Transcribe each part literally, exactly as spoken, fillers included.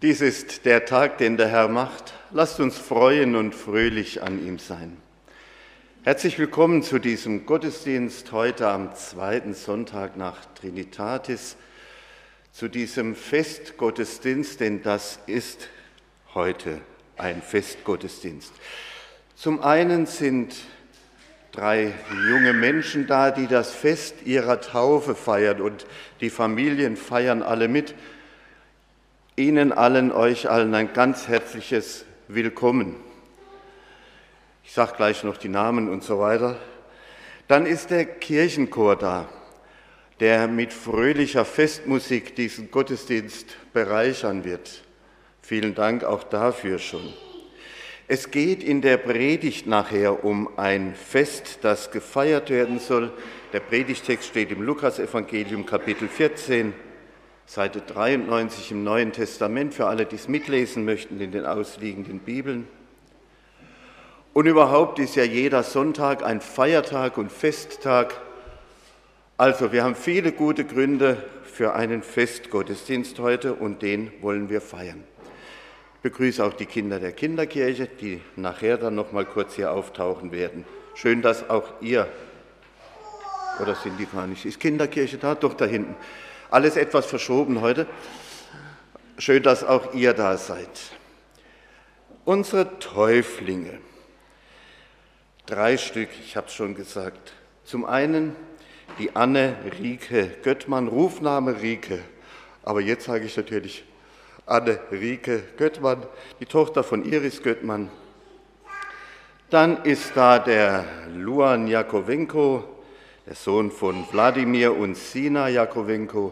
Dies ist der Tag, den der Herr macht. Lasst uns freuen und fröhlich an ihm sein. Herzlich willkommen zu diesem Gottesdienst heute am zweiten Sonntag nach Trinitatis, zu diesem Festgottesdienst, denn das ist heute ein Festgottesdienst. Zum einen sind drei junge Menschen da, die das Fest ihrer Taufe feiern und die Familien feiern alle mit. Ihnen allen, euch allen ein ganz herzliches Willkommen. Ich sage gleich noch die Namen und so weiter. Dann ist der Kirchenchor da, der mit fröhlicher Festmusik diesen Gottesdienst bereichern wird. Vielen Dank auch dafür schon. Es geht in der Predigt nachher um ein Fest, das gefeiert werden soll. Der Predigtext steht im Lukasevangelium Kapitel vierzehn, Seite dreiundneunzig im Neuen Testament, für alle, die es mitlesen möchten in den ausliegenden Bibeln. Und überhaupt ist ja jeder Sonntag ein Feiertag und Festtag. Also wir haben viele gute Gründe für einen Festgottesdienst heute und den wollen wir feiern. Ich begrüße auch die Kinder der Kinderkirche, die nachher dann noch mal kurz hier auftauchen werden. Schön, dass auch ihr, oder sind die gar nicht, ist Kinderkirche da? Doch, da hinten. Alles etwas verschoben heute. Schön, dass auch ihr da seid. Unsere Täuflinge. Drei Stück, ich habe es schon gesagt. Zum einen die Anne Rike Göttmann, Rufname Rike. Aber jetzt sage ich natürlich Anne Rike Göttmann, die Tochter von Iris Göttmann. Dann ist da der Luan Jakowenko, der Sohn von Wladimir und Sina Jakowenko.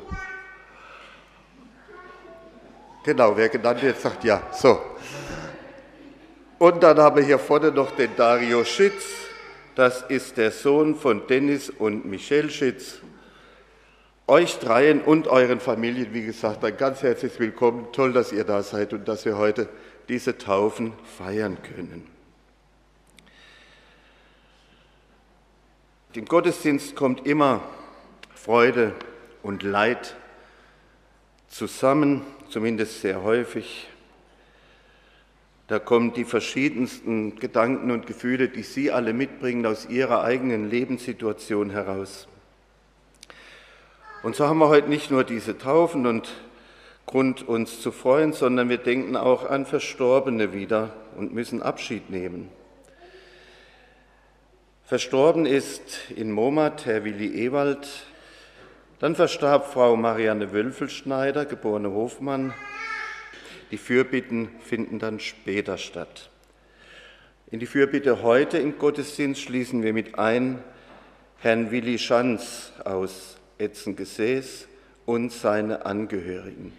Genau, wer genannt wird, sagt ja. So. Und dann haben wir hier vorne noch den Dario Schitz. Das ist der Sohn von Dennis und Michelle Schitz. Euch dreien und euren Familien, wie gesagt, ein ganz herzliches Willkommen. Toll, dass ihr da seid und dass wir heute diese Taufen feiern können. Im Gottesdienst kommt immer Freude und Leid zusammen, zumindest sehr häufig. Da kommen die verschiedensten Gedanken und Gefühle, die Sie alle mitbringen, aus Ihrer eigenen Lebenssituation heraus. Und so haben wir heute nicht nur diese Taufen und Grund, uns zu freuen, sondern wir denken auch an Verstorbene wieder und müssen Abschied nehmen. Verstorben ist in Momat Herr Willi Ewald, dann verstarb Frau Marianne Wölfelschneider, geborene Hofmann. Die Fürbitten finden dann später statt. In die Fürbitte heute im Gottesdienst schließen wir mit ein Herrn Willi Schanz aus Etzengesäß und seine Angehörigen.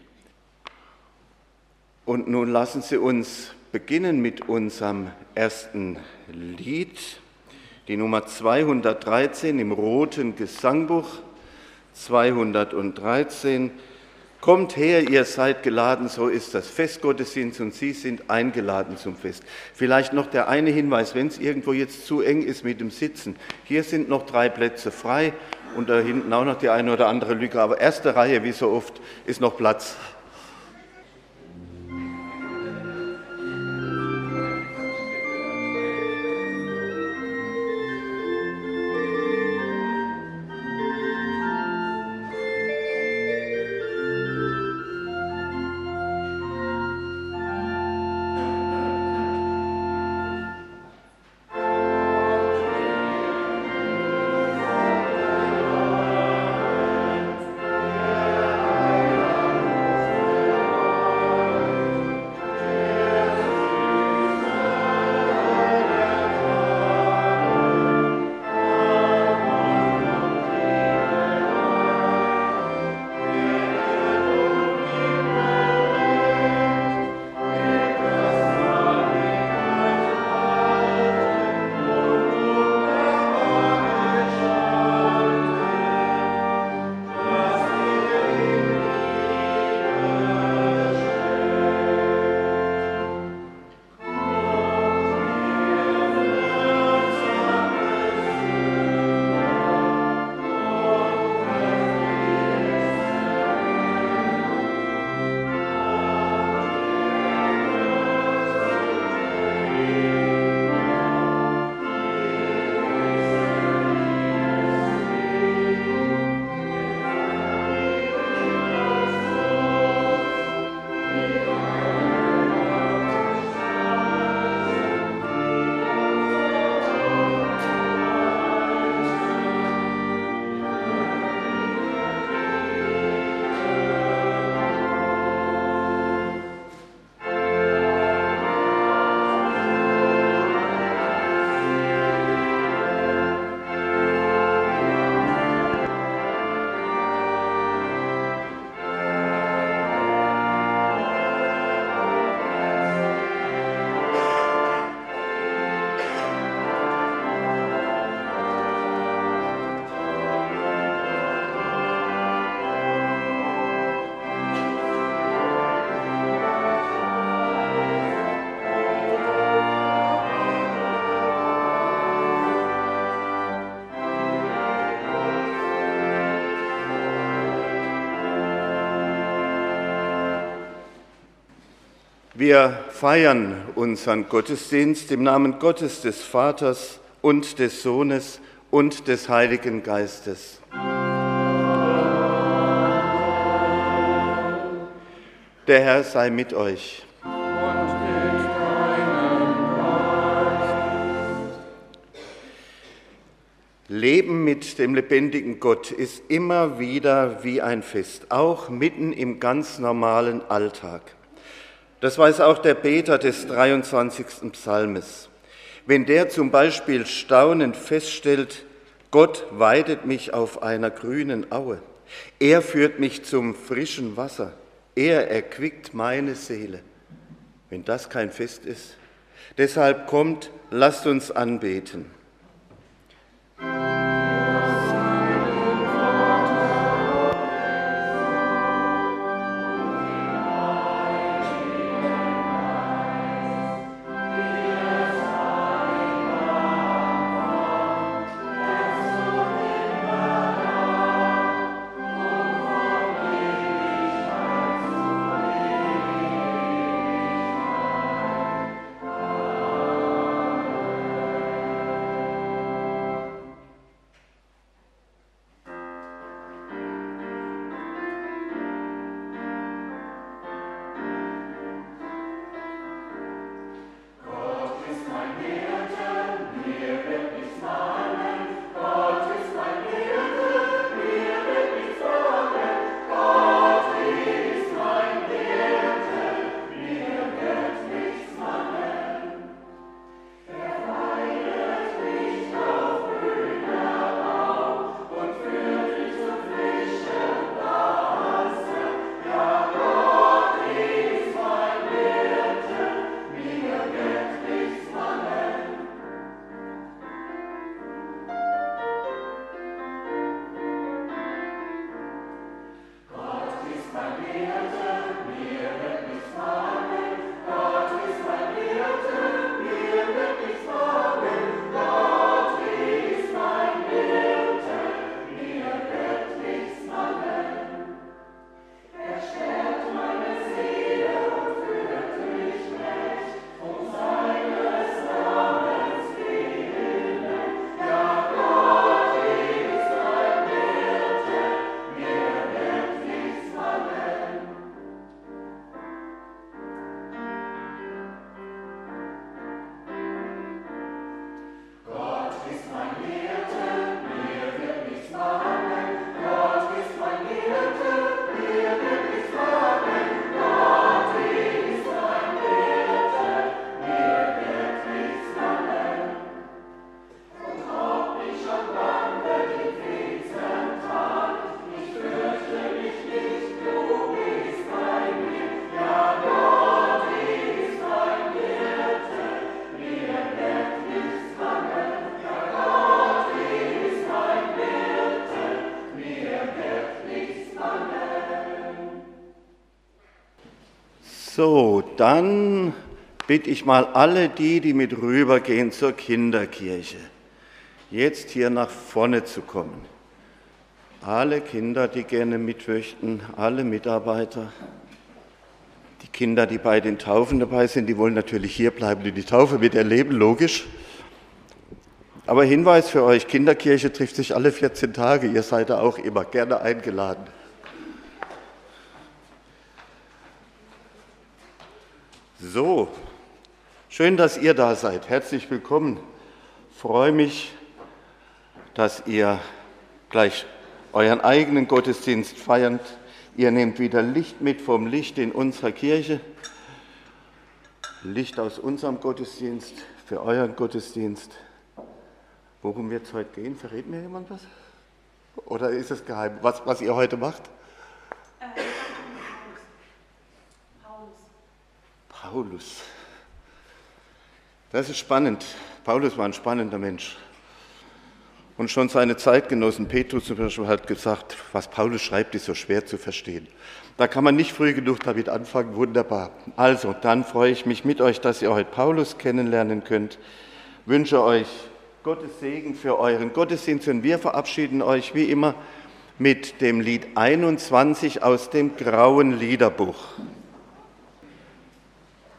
Und nun lassen Sie uns beginnen mit unserem ersten Lied. Die Nummer zweihundertdreizehn im roten Gesangbuch, zweihundertdreizehn. Kommt her, ihr seid geladen, so ist das Festgottesdienst und Sie sind eingeladen zum Fest. Vielleicht noch der eine Hinweis, wenn es irgendwo jetzt zu eng ist mit dem Sitzen. Hier sind noch drei Plätze frei und da hinten auch noch die eine oder andere Lücke, aber erste Reihe, wie so oft, ist noch Platz. Amen. Wir feiern unseren Gottesdienst im Namen Gottes, des Vaters und des Sohnes und des Heiligen Geistes. Der Herr sei mit euch. Und mit deinem Geist. Leben mit dem lebendigen Gott ist immer wieder wie ein Fest, auch mitten im ganz normalen Alltag. Das weiß auch der Beter des dreiundzwanzigsten Psalmes. Wenn der zum Beispiel staunend feststellt, Gott weidet mich auf einer grünen Aue, er führt mich zum frischen Wasser, er erquickt meine Seele. Wenn das kein Fest ist, deshalb kommt, lasst uns anbeten. So, dann bitte ich mal alle die, die mit rübergehen zur Kinderkirche, jetzt hier nach vorne zu kommen. Alle Kinder, die gerne mit möchten, alle Mitarbeiter. Die Kinder, die bei den Taufen dabei sind, die wollen natürlich hier bleiben und die Taufe miterleben, logisch. Aber Hinweis für euch, Kinderkirche trifft sich alle vierzehn Tage, ihr seid da auch immer gerne eingeladen. So, schön, dass ihr da seid. Herzlich willkommen. Ich freue mich, dass ihr gleich euren eigenen Gottesdienst feiert. Ihr nehmt wieder Licht mit vom Licht in unserer Kirche. Licht aus unserem Gottesdienst für euren Gottesdienst. Worum wird es heute gehen? Verrät mir jemand was? Oder ist es geheim, was, was ihr heute macht? Äh, Paulus. Paulus. Das ist spannend. Paulus war ein spannender Mensch. Und schon seine Zeitgenossen, Petrus zum Beispiel, hat gesagt, was Paulus schreibt, ist so schwer zu verstehen. Da kann man nicht früh genug damit anfangen, wunderbar. Also, dann freue ich mich mit euch, dass ihr heute Paulus kennenlernen könnt. Wünsche euch Gottes Segen für euren Gottesdienst und wir verabschieden euch wie immer mit dem Lied einundzwanzig aus dem Grauen Liederbuch.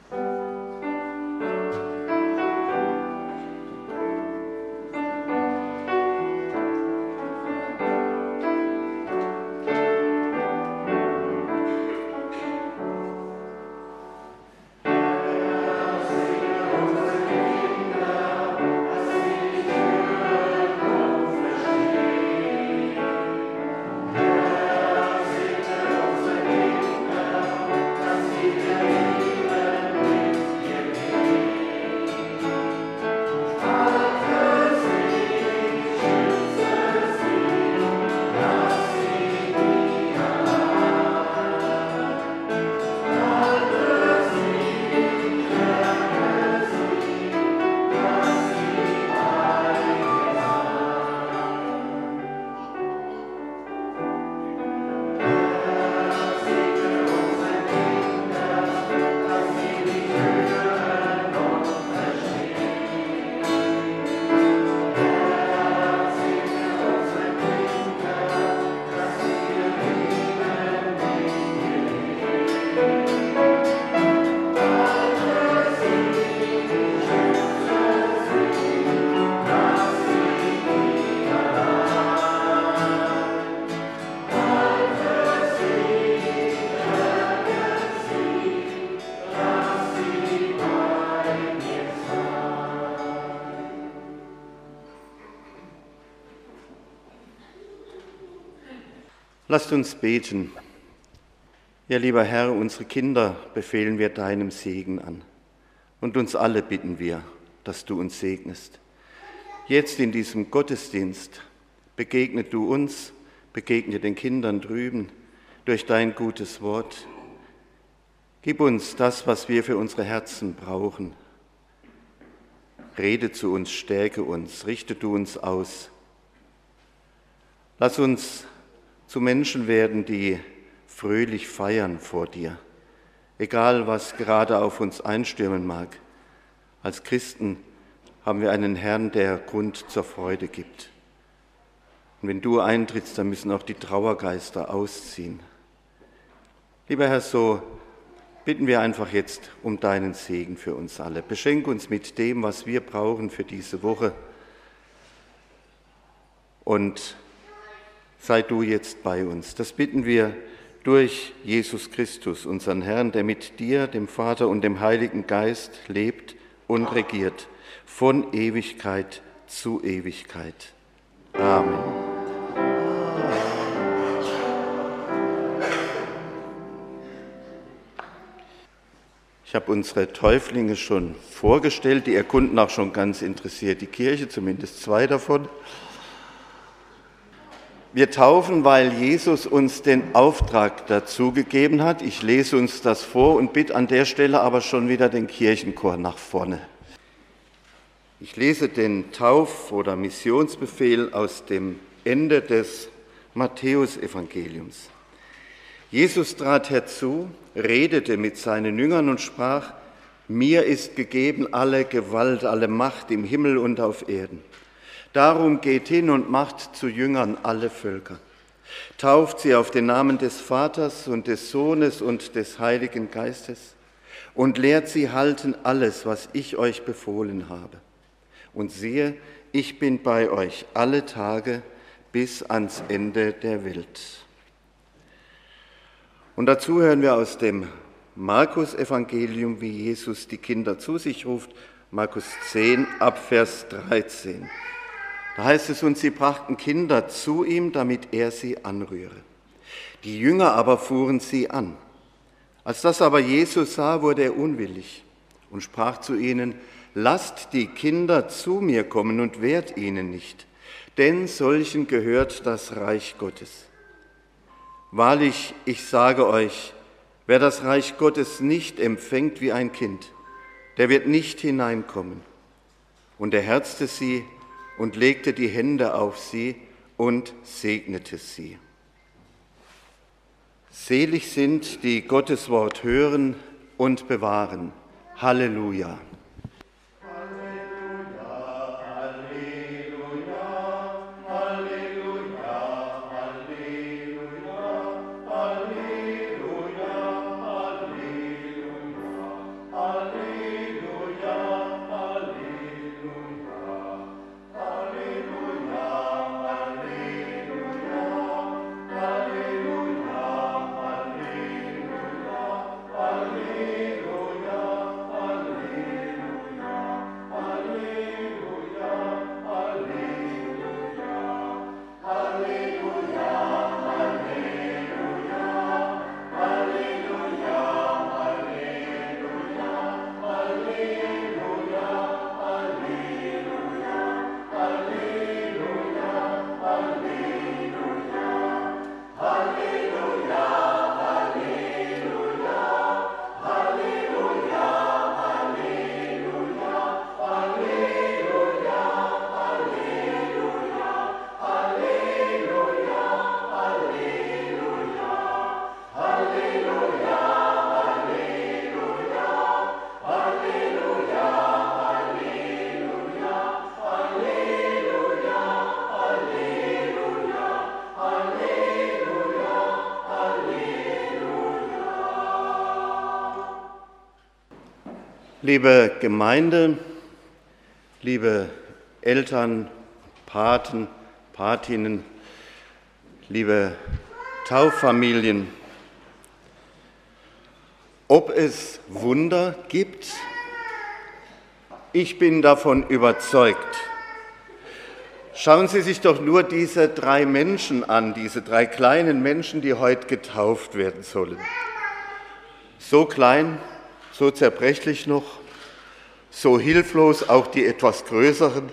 Lasst uns beten. Ja, lieber Herr, unsere Kinder befehlen wir deinem Segen an. Und uns alle bitten wir, dass du uns segnest. Jetzt in diesem Gottesdienst begegne du uns, begegne den Kindern drüben durch dein gutes Wort. Gib uns das, was wir für unsere Herzen brauchen. Rede zu uns, stärke uns, richte du uns aus. Lass uns zu Menschen werden, die fröhlich feiern vor dir, egal was gerade auf uns einstürmen mag. Als Christen haben wir einen Herrn, der Grund zur Freude gibt. Und wenn du eintrittst, dann müssen auch die Trauergeister ausziehen. Lieber Herr, so bitten wir einfach jetzt um deinen Segen für uns alle. Beschenk uns mit dem, was wir brauchen für diese Woche. Und sei du jetzt bei uns. Das bitten wir durch Jesus Christus, unseren Herrn, der mit dir, dem Vater und dem Heiligen Geist lebt und regiert, von Ewigkeit zu Ewigkeit. Amen. Ich habe unsere Täuflinge schon vorgestellt, die erkunden auch schon ganz interessiert die Kirche, zumindest zwei davon. Wir taufen, weil Jesus uns den Auftrag dazu gegeben hat. Ich lese uns das vor und bitte an der Stelle aber schon wieder den Kirchenchor nach vorne. Ich lese den Tauf- oder Missionsbefehl aus dem Ende des Matthäusevangeliums. Jesus trat herzu, redete mit seinen Jüngern und sprach: Mir ist gegeben alle Gewalt, alle Macht im Himmel und auf Erden. Darum geht hin und macht zu Jüngern alle Völker. Tauft sie auf den Namen des Vaters und des Sohnes und des Heiligen Geistes und lehrt sie halten alles, was ich euch befohlen habe. Und siehe, ich bin bei euch alle Tage bis ans Ende der Welt. Und dazu hören wir aus dem Markus-Evangelium, wie Jesus die Kinder zu sich ruft, Markus zehn, ab Vers dreizehn. Da heißt es, und sie brachten Kinder zu ihm, damit er sie anrühre. Die Jünger aber fuhren sie an. Als das aber Jesus sah, wurde er unwillig und sprach zu ihnen: Lasst die Kinder zu mir kommen und wehrt ihnen nicht, denn solchen gehört das Reich Gottes. Wahrlich, ich sage euch, wer das Reich Gottes nicht empfängt wie ein Kind, der wird nicht hineinkommen. Und er herzte sie und legte die Hände auf sie und segnete sie. Selig sind, die Gottes Wort hören und bewahren. Halleluja. Liebe Gemeinde, liebe Eltern, Paten, Patinnen, liebe Tauffamilien, ob es Wunder gibt, ich bin davon überzeugt. Schauen Sie sich doch nur diese drei Menschen an, diese drei kleinen Menschen, die heute getauft werden sollen. So klein, so zerbrechlich noch, so hilflos auch die etwas größeren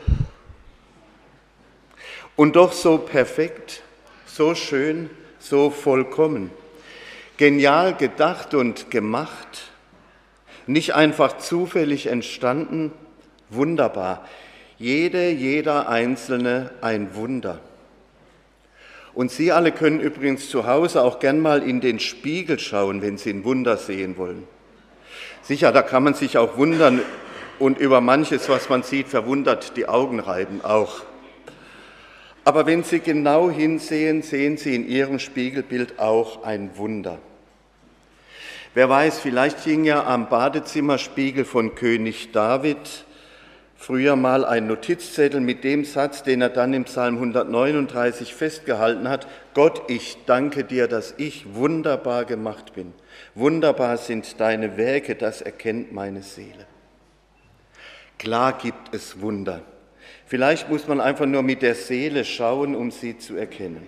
und doch so perfekt, so schön, so vollkommen. Genial gedacht und gemacht, nicht einfach zufällig entstanden, wunderbar. Jede, jeder Einzelne ein Wunder. Und Sie alle können übrigens zu Hause auch gern mal in den Spiegel schauen, wenn Sie ein Wunder sehen wollen. Sicher, da kann man sich auch wundern und über manches, was man sieht, verwundert die Augen reiben auch. Aber wenn Sie genau hinsehen, sehen Sie in Ihrem Spiegelbild auch ein Wunder. Wer weiß, vielleicht hing ja am Badezimmerspiegel von König David früher mal ein Notizzettel mit dem Satz, den er dann im Psalm hundertneununddreißig festgehalten hat: Gott, ich danke dir, dass ich wunderbar gemacht bin. Wunderbar sind deine Werke, das erkennt meine Seele. Klar gibt es Wunder. Vielleicht muss man einfach nur mit der Seele schauen, um sie zu erkennen.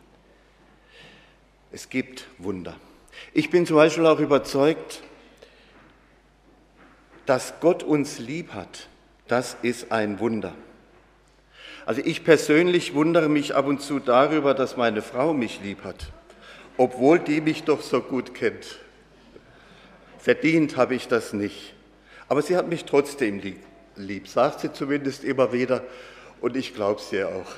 Es gibt Wunder. Ich bin zum Beispiel auch überzeugt, dass Gott uns lieb hat. Das ist ein Wunder. Also ich persönlich wundere mich ab und zu darüber, dass meine Frau mich lieb hat, obwohl die mich doch so gut kennt. Verdient habe ich das nicht, aber sie hat mich trotzdem lieb, sagt sie zumindest immer wieder, und ich glaube es ihr auch.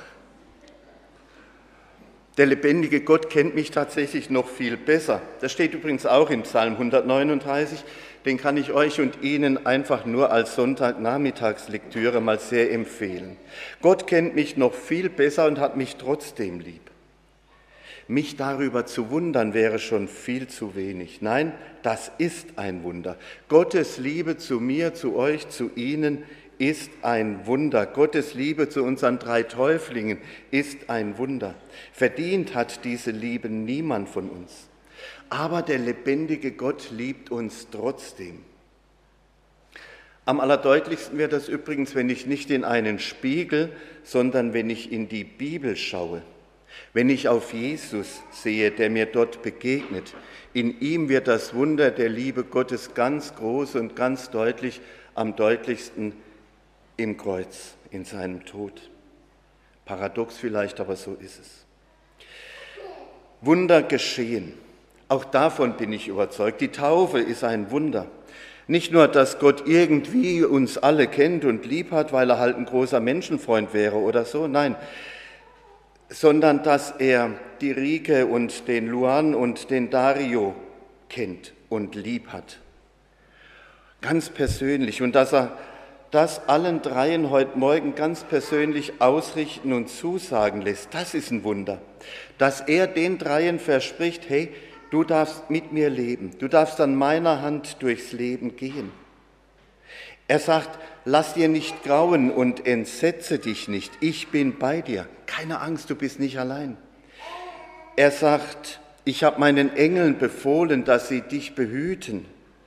Der lebendige Gott kennt mich tatsächlich noch viel besser. Das steht übrigens auch im Psalm hundertneununddreißig. Den kann ich euch und Ihnen einfach nur als Sonntagnachmittagslektüre mal sehr empfehlen. Gott kennt mich noch viel besser und hat mich trotzdem lieb. Mich darüber zu wundern wäre schon viel zu wenig. Nein, das ist ein Wunder. Gottes Liebe zu mir, zu euch, zu Ihnen ist ein Wunder. Gottes Liebe zu unseren drei Täuflingen ist ein Wunder. Verdient hat diese Liebe niemand von uns. Aber der lebendige Gott liebt uns trotzdem. Am allerdeutlichsten wird das übrigens, wenn ich nicht in einen Spiegel, sondern wenn ich in die Bibel schaue. Wenn ich auf Jesus sehe, der mir dort begegnet. In ihm wird das Wunder der Liebe Gottes ganz groß und ganz deutlich, am deutlichsten im Kreuz, in seinem Tod. Paradox vielleicht, aber so ist es. Wunder geschehen. Auch davon bin ich überzeugt. Die Taufe ist ein Wunder. Nicht nur, dass Gott irgendwie uns alle kennt und lieb hat, weil er halt ein großer Menschenfreund wäre oder so, nein, sondern dass er die Rike und den Luan und den Dario kennt und lieb hat. Ganz persönlich. Und dass er das allen dreien heute Morgen ganz persönlich ausrichten und zusagen lässt, das ist ein Wunder. Dass er den dreien verspricht, hey, du darfst mit mir leben, du darfst an meiner Hand durchs Leben gehen. Er sagt, lass dir nicht grauen und entsetze dich nicht, ich bin bei dir. Keine Angst, du bist nicht allein. Er sagt, ich habe meinen Engeln befohlen, dass sie dich behüten.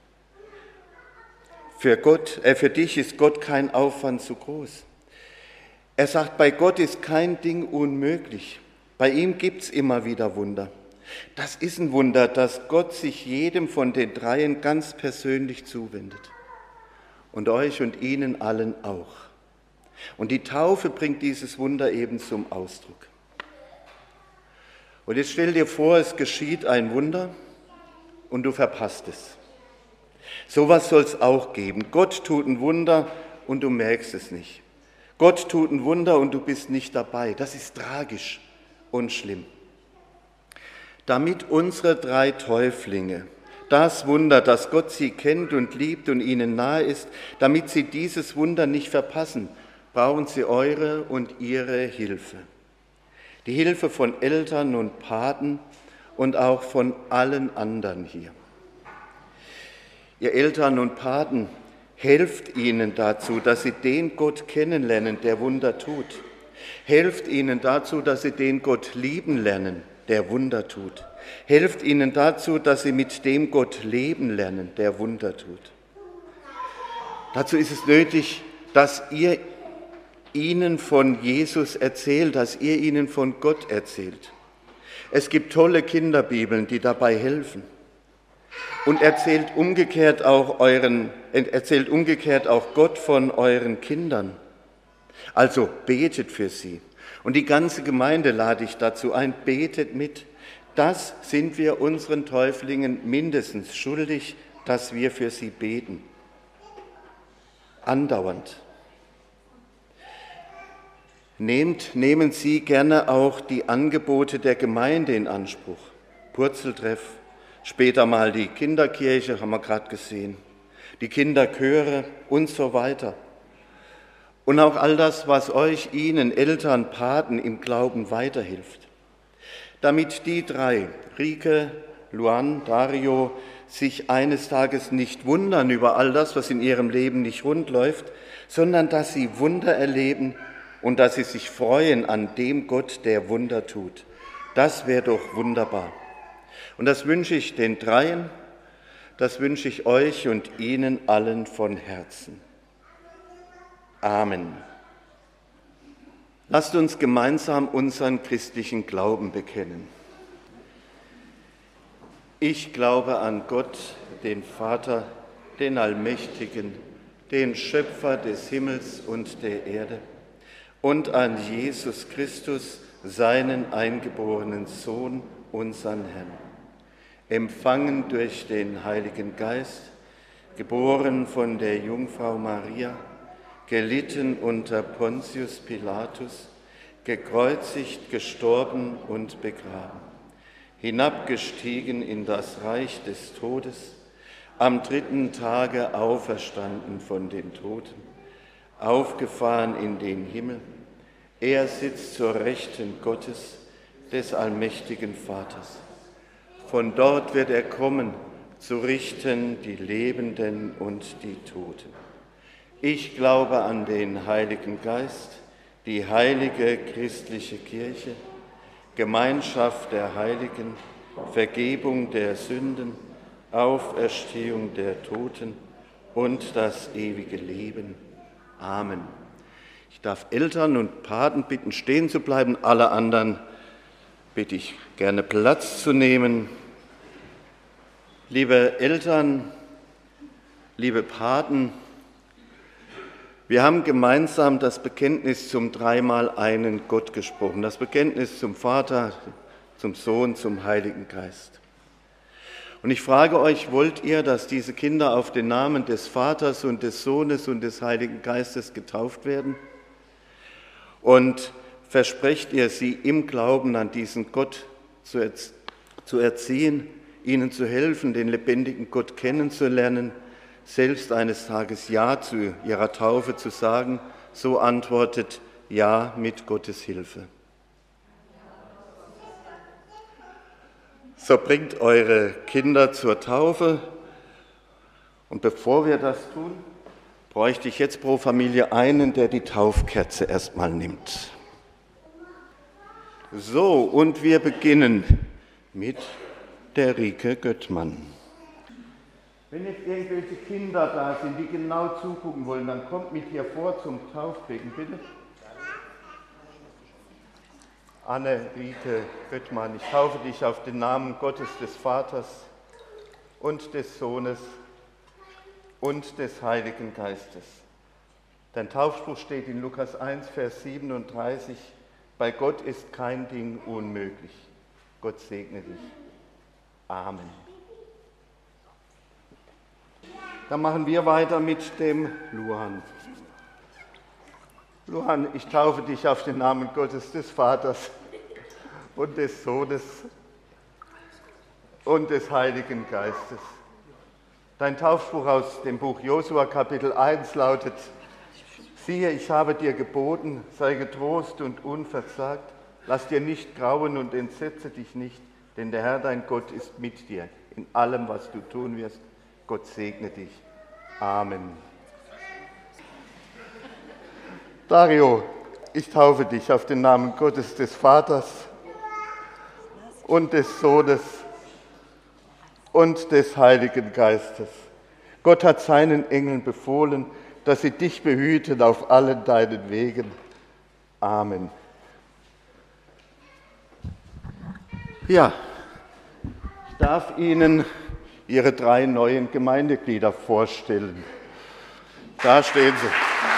Für Gott, äh, für dich ist Gott kein Aufwand zu groß. Er sagt, bei Gott ist kein Ding unmöglich. Bei ihm gibt es immer wieder Wunder. Das ist ein Wunder, dass Gott sich jedem von den Dreien ganz persönlich zuwendet. Und euch und ihnen allen auch. Und die Taufe bringt dieses Wunder eben zum Ausdruck. Und jetzt stell dir vor, es geschieht ein Wunder und du verpasst es. Sowas soll es auch geben. Gott tut ein Wunder und du merkst es nicht. Gott tut ein Wunder und du bist nicht dabei. Das ist tragisch und schlimm. Damit unsere drei Täuflinge das Wunder, dass Gott sie kennt und liebt und ihnen nahe ist, damit sie dieses Wunder nicht verpassen, brauchen sie eure und ihre Hilfe. Die Hilfe von Eltern und Paten und auch von allen anderen hier. Ihr Eltern und Paten, helft ihnen dazu, dass sie den Gott kennenlernen, der Wunder tut. Helft ihnen dazu, dass sie den Gott lieben lernen, der Wunder tut. Helft ihnen dazu, dass sie mit dem Gott leben lernen, der Wunder tut. Dazu ist es nötig, dass ihr ihnen von Jesus erzählt, dass ihr ihnen von Gott erzählt. Es gibt tolle Kinderbibeln, die dabei helfen. Und erzählt umgekehrt auch euren, erzählt umgekehrt auch Gott von euren Kindern. Also betet für sie. Und die ganze Gemeinde lade ich dazu ein, betet mit. Das sind wir unseren Täuflingen mindestens schuldig, dass wir für sie beten. Andauernd. Nehmt, nehmen Sie gerne auch die Angebote der Gemeinde in Anspruch. Purzeltreff, später mal die Kinderkirche, haben wir gerade gesehen, die Kinderchöre und so weiter. Und auch all das, was euch, Ihnen, Eltern, Paten im Glauben weiterhilft. Damit die drei, Rike, Luan, Dario, sich eines Tages nicht wundern über all das, was in ihrem Leben nicht rund läuft, sondern dass sie Wunder erleben und dass sie sich freuen an dem Gott, der Wunder tut. Das wäre doch wunderbar. Und das wünsche ich den Dreien, das wünsche ich euch und Ihnen allen von Herzen. Amen. Lasst uns gemeinsam unseren christlichen Glauben bekennen. Ich glaube an Gott, den Vater, den Allmächtigen, den Schöpfer des Himmels und der Erde, und an Jesus Christus, seinen eingeborenen Sohn, unseren Herrn, empfangen durch den Heiligen Geist, geboren von der Jungfrau Maria, gelitten unter Pontius Pilatus, gekreuzigt, gestorben und begraben, hinabgestiegen in das Reich des Todes, am dritten Tage auferstanden von den Toten, aufgefahren in den Himmel. Er sitzt zur Rechten Gottes, des allmächtigen Vaters. Von dort wird er kommen, zu richten die Lebenden und die Toten. Ich glaube an den Heiligen Geist, die heilige christliche Kirche, Gemeinschaft der Heiligen, Vergebung der Sünden, Auferstehung der Toten und das ewige Leben. Amen. Ich darf Eltern und Paten bitten, stehen zu bleiben. Alle anderen bitte ich gerne Platz zu nehmen. Liebe Eltern, liebe Paten, wir haben gemeinsam das Bekenntnis zum dreimal einen Gott gesprochen, das Bekenntnis zum Vater, zum Sohn, zum Heiligen Geist. Und ich frage euch, wollt ihr, dass diese Kinder auf den Namen des Vaters und des Sohnes und des Heiligen Geistes getauft werden? Und versprecht ihr, sie im Glauben an diesen Gott zu, erz- zu erziehen, ihnen zu helfen, den lebendigen Gott kennenzulernen, selbst eines Tages Ja zu ihrer Taufe zu sagen? So antwortet Ja mit Gottes Hilfe. So bringt eure Kinder zur Taufe. Und bevor wir das tun, bräuchte ich jetzt pro Familie einen, der die Taufkerze erstmal nimmt. So, und wir beginnen mit der Rike Göttmann. Wenn jetzt irgendwelche Kinder da sind, die genau zugucken wollen, dann kommt mit hier vor zum Taufbecken, bitte. Anne-Rike Göttmann, ich taufe dich auf den Namen Gottes des Vaters und des Sohnes und des Heiligen Geistes. Dein Taufspruch steht in Lukas eins, Vers siebenunddreißig. Bei Gott ist kein Ding unmöglich. Gott segne dich. Amen. Dann machen wir weiter mit dem Luan. Luan, ich taufe dich auf den Namen Gottes des Vaters und des Sohnes und des Heiligen Geistes. Dein Taufspruch aus dem Buch Josua Kapitel eins lautet: Siehe, ich habe dir geboten, sei getrost und unverzagt, lass dir nicht grauen und entsetze dich nicht, denn der Herr dein Gott ist mit dir in allem, was du tun wirst. Gott segne dich. Amen. Dario, ich taufe dich auf den Namen Gottes des Vaters und des Sohnes und des Heiligen Geistes. Gott hat seinen Engeln befohlen, dass sie dich behüten auf allen deinen Wegen. Amen. Ja, ich darf Ihnen Ihre drei neuen Gemeindeglieder vorstellen. Da stehen sie.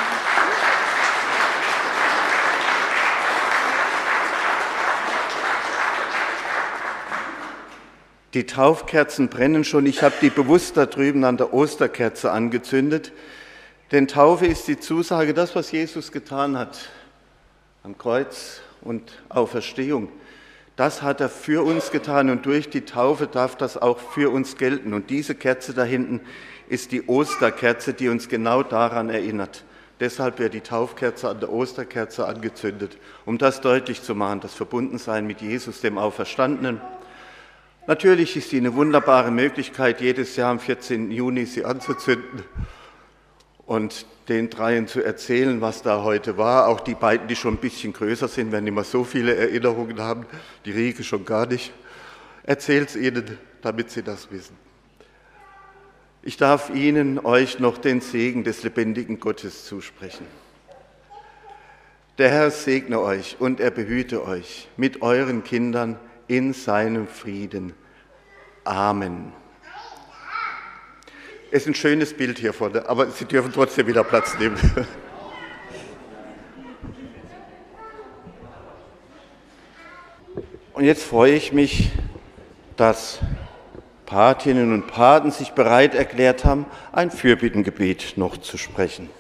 Die Taufkerzen brennen schon. Ich habe die bewusst da drüben an der Osterkerze angezündet. Denn Taufe ist die Zusage, das, was Jesus getan hat am Kreuz und Auferstehung. Das hat er für uns getan und durch die Taufe darf das auch für uns gelten. Und diese Kerze da hinten ist die Osterkerze, die uns genau daran erinnert. Deshalb wird die Taufkerze an der Osterkerze angezündet, um das deutlich zu machen, das Verbundensein mit Jesus, dem Auferstandenen. Natürlich ist sie eine wunderbare Möglichkeit, jedes Jahr am vierzehnten Juni sie anzuzünden und den dreien zu erzählen, was da heute war. Auch die beiden, die schon ein bisschen größer sind, werden immer so viele Erinnerungen haben, die Rieke schon gar nicht. Erzähl's ihnen, damit sie das wissen. Ich darf Ihnen, euch noch den Segen des lebendigen Gottes zusprechen. Der Herr segne euch und er behüte euch mit euren Kindern in seinem Frieden. Amen. Es ist ein schönes Bild hier vorne, aber Sie dürfen trotzdem wieder Platz nehmen. Und jetzt freue ich mich, dass Patinnen und Paten sich bereit erklärt haben, ein Fürbittengebet noch zu sprechen.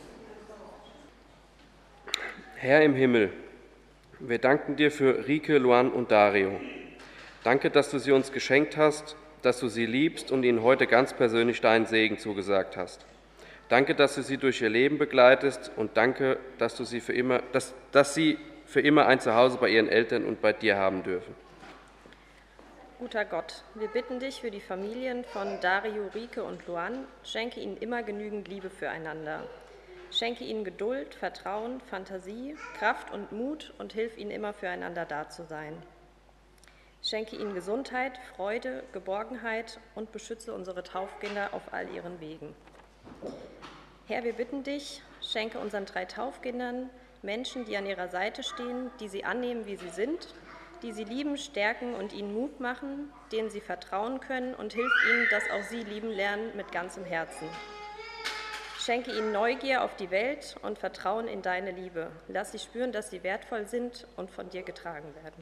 Herr im Himmel, wir danken dir für Rike, Luan und Dario. Danke, dass du sie uns geschenkt hast, dass du sie liebst und ihnen heute ganz persönlich deinen Segen zugesagt hast. Danke, dass du sie durch ihr Leben begleitest und danke, dass, du sie, für immer, dass, dass sie für immer ein Zuhause bei ihren Eltern und bei dir haben dürfen. Guter Gott, wir bitten dich für die Familien von Dario, Rike und Luan, schenke ihnen immer genügend Liebe füreinander. Schenke ihnen Geduld, Vertrauen, Fantasie, Kraft und Mut und hilf ihnen immer füreinander da zu sein. Schenke ihnen Gesundheit, Freude, Geborgenheit und beschütze unsere Taufkinder auf all ihren Wegen. Herr, wir bitten dich, schenke unseren drei Taufkindern Menschen, die an ihrer Seite stehen, die sie annehmen, wie sie sind, die sie lieben, stärken und ihnen Mut machen, denen sie vertrauen können und hilf ihnen, dass auch sie lieben lernen mit ganzem Herzen. Schenke ihnen Neugier auf die Welt und Vertrauen in deine Liebe. Lass sie spüren, dass sie wertvoll sind und von dir getragen werden.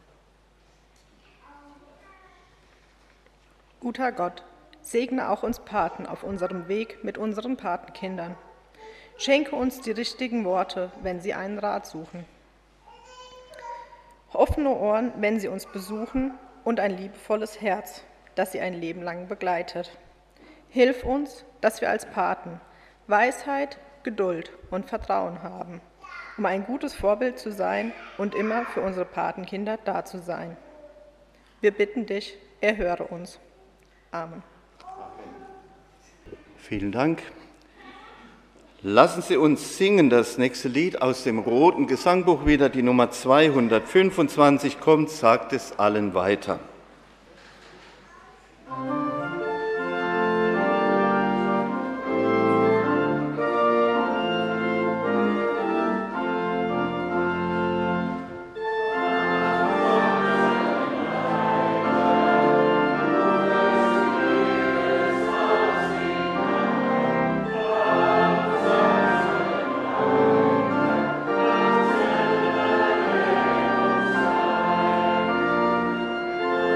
Guter Gott, segne auch uns Paten auf unserem Weg mit unseren Patenkindern. Schenke uns die richtigen Worte, wenn sie einen Rat suchen. Offene Ohren, wenn sie uns besuchen und ein liebevolles Herz, das sie ein Leben lang begleitet. Hilf uns, dass wir als Paten Weisheit, Geduld und Vertrauen haben, um ein gutes Vorbild zu sein und immer für unsere Patenkinder da zu sein. Wir bitten dich, erhöre uns. Amen. Vielen Dank. Lassen Sie uns singen das nächste Lied aus dem Roten Gesangbuch wieder, die Nummer zweihundertfünfundzwanzig kommt, sagt es allen weiter. Amen.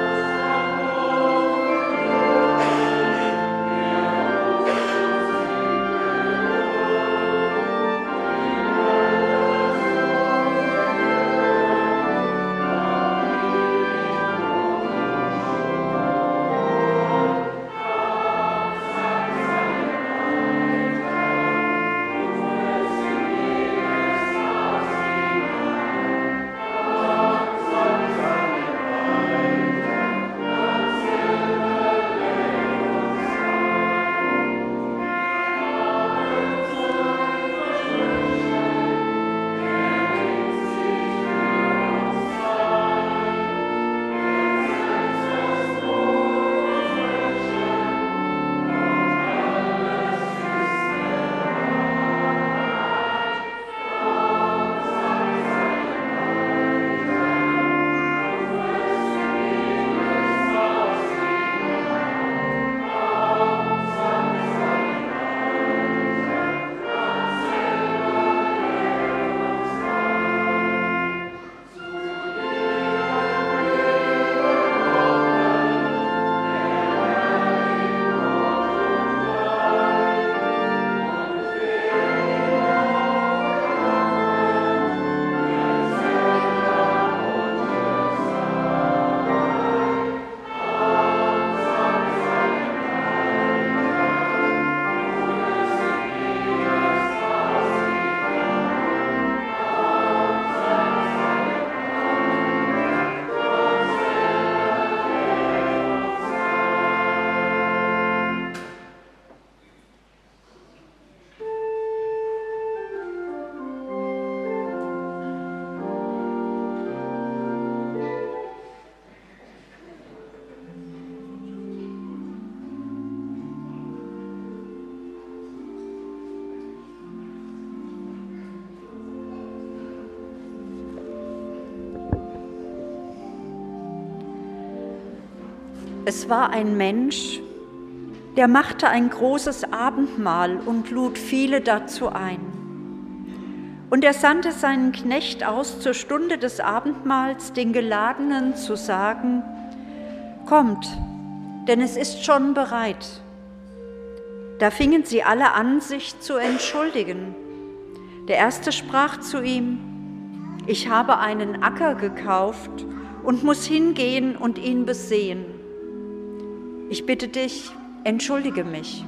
Es war ein Mensch, der machte ein großes Abendmahl und lud viele dazu ein. Und er sandte seinen Knecht aus, zur Stunde des Abendmahls den Geladenen zu sagen: Kommt, denn es ist schon bereit. Da fingen sie alle an, sich zu entschuldigen. Der Erste sprach zu ihm: Ich habe einen Acker gekauft und muss hingehen und ihn besehen. Ich bitte dich, entschuldige mich.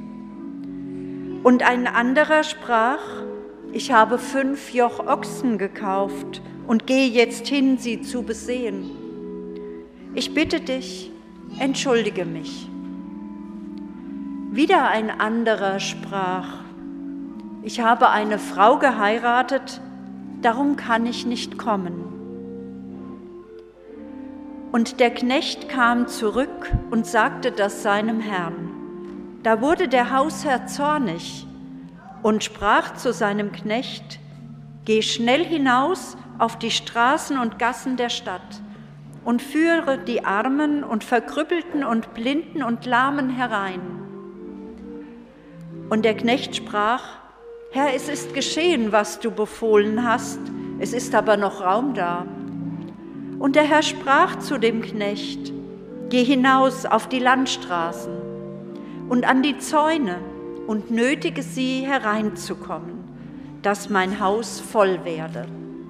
Und ein anderer sprach: Ich habe fünf Joch Ochsen gekauft und gehe jetzt hin, sie zu besehen. Ich bitte dich, entschuldige mich. Wieder ein anderer sprach: Ich habe eine Frau geheiratet, darum kann ich nicht kommen. Und der Knecht kam zurück und sagte das seinem Herrn. Da wurde der Hausherr zornig und sprach zu seinem Knecht: Geh schnell hinaus auf die Straßen und Gassen der Stadt und führe die Armen und Verkrüppelten und Blinden und Lahmen herein. Und der Knecht sprach: Herr, es ist geschehen, was du befohlen hast, es ist aber noch Raum da. Und der Herr sprach zu dem Knecht: Geh hinaus auf die Landstraßen und an die Zäune und nötige sie hereinzukommen, dass mein Haus voll werde.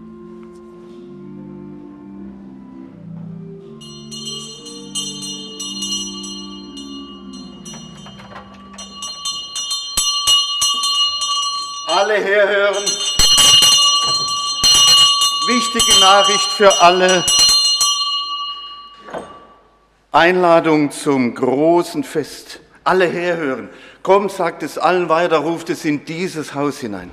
Alle herhören. Wichtige Nachricht für alle. Einladung zum großen Fest. Alle herhören. Komm, sagt es allen weiter, ruft es in dieses Haus hinein.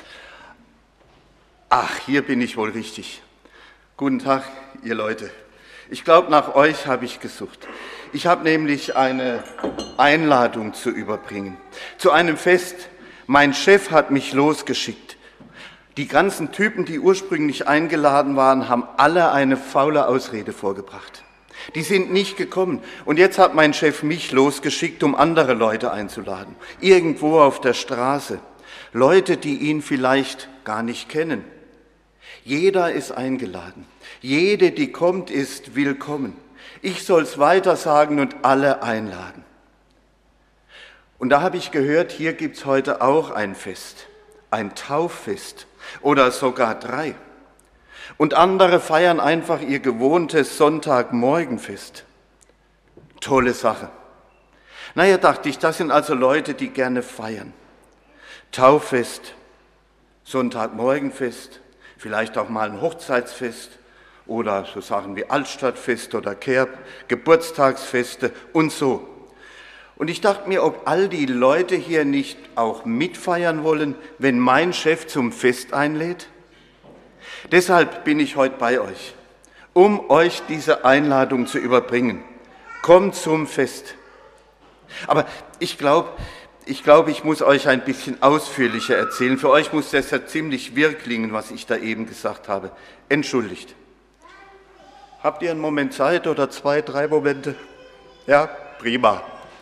Ach, hier bin ich wohl richtig. Guten Tag, ihr Leute. Ich glaube, nach euch habe ich gesucht. Ich habe nämlich eine Einladung zu überbringen. Zu einem Fest. Mein Chef hat mich losgeschickt. Die ganzen Typen, die ursprünglich eingeladen waren, haben alle eine faule Ausrede vorgebracht. Die sind nicht gekommen. Und jetzt hat mein Chef mich losgeschickt, um andere Leute einzuladen. Irgendwo auf der Straße. Leute, die ihn vielleicht gar nicht kennen. Jeder ist eingeladen. Jede, die kommt, ist willkommen. Ich soll es weiter sagen und alle einladen. Und da habe ich gehört, hier gibt es heute auch ein Fest. Ein Tauffest. Oder sogar drei. Und andere feiern einfach ihr gewohntes Sonntagmorgenfest. Tolle Sache. Naja, dachte ich, das sind also Leute, die gerne feiern. Tauffest, Sonntagmorgenfest, vielleicht auch mal ein Hochzeitsfest oder so Sachen wie Altstadtfest oder Kerb, Geburtstagsfeste und so. Und ich dachte mir, ob all die Leute hier nicht auch mitfeiern wollen, wenn mein Chef zum Fest einlädt. Deshalb bin ich heute bei euch, um euch diese Einladung zu überbringen. Kommt zum Fest. Aber ich glaube, ich glaube, ich muss euch ein bisschen ausführlicher erzählen. Für euch muss das ja ziemlich wirr klingen, was ich da eben gesagt habe. Entschuldigt. Habt ihr einen Moment Zeit oder zwei, drei Momente? Ja, prima.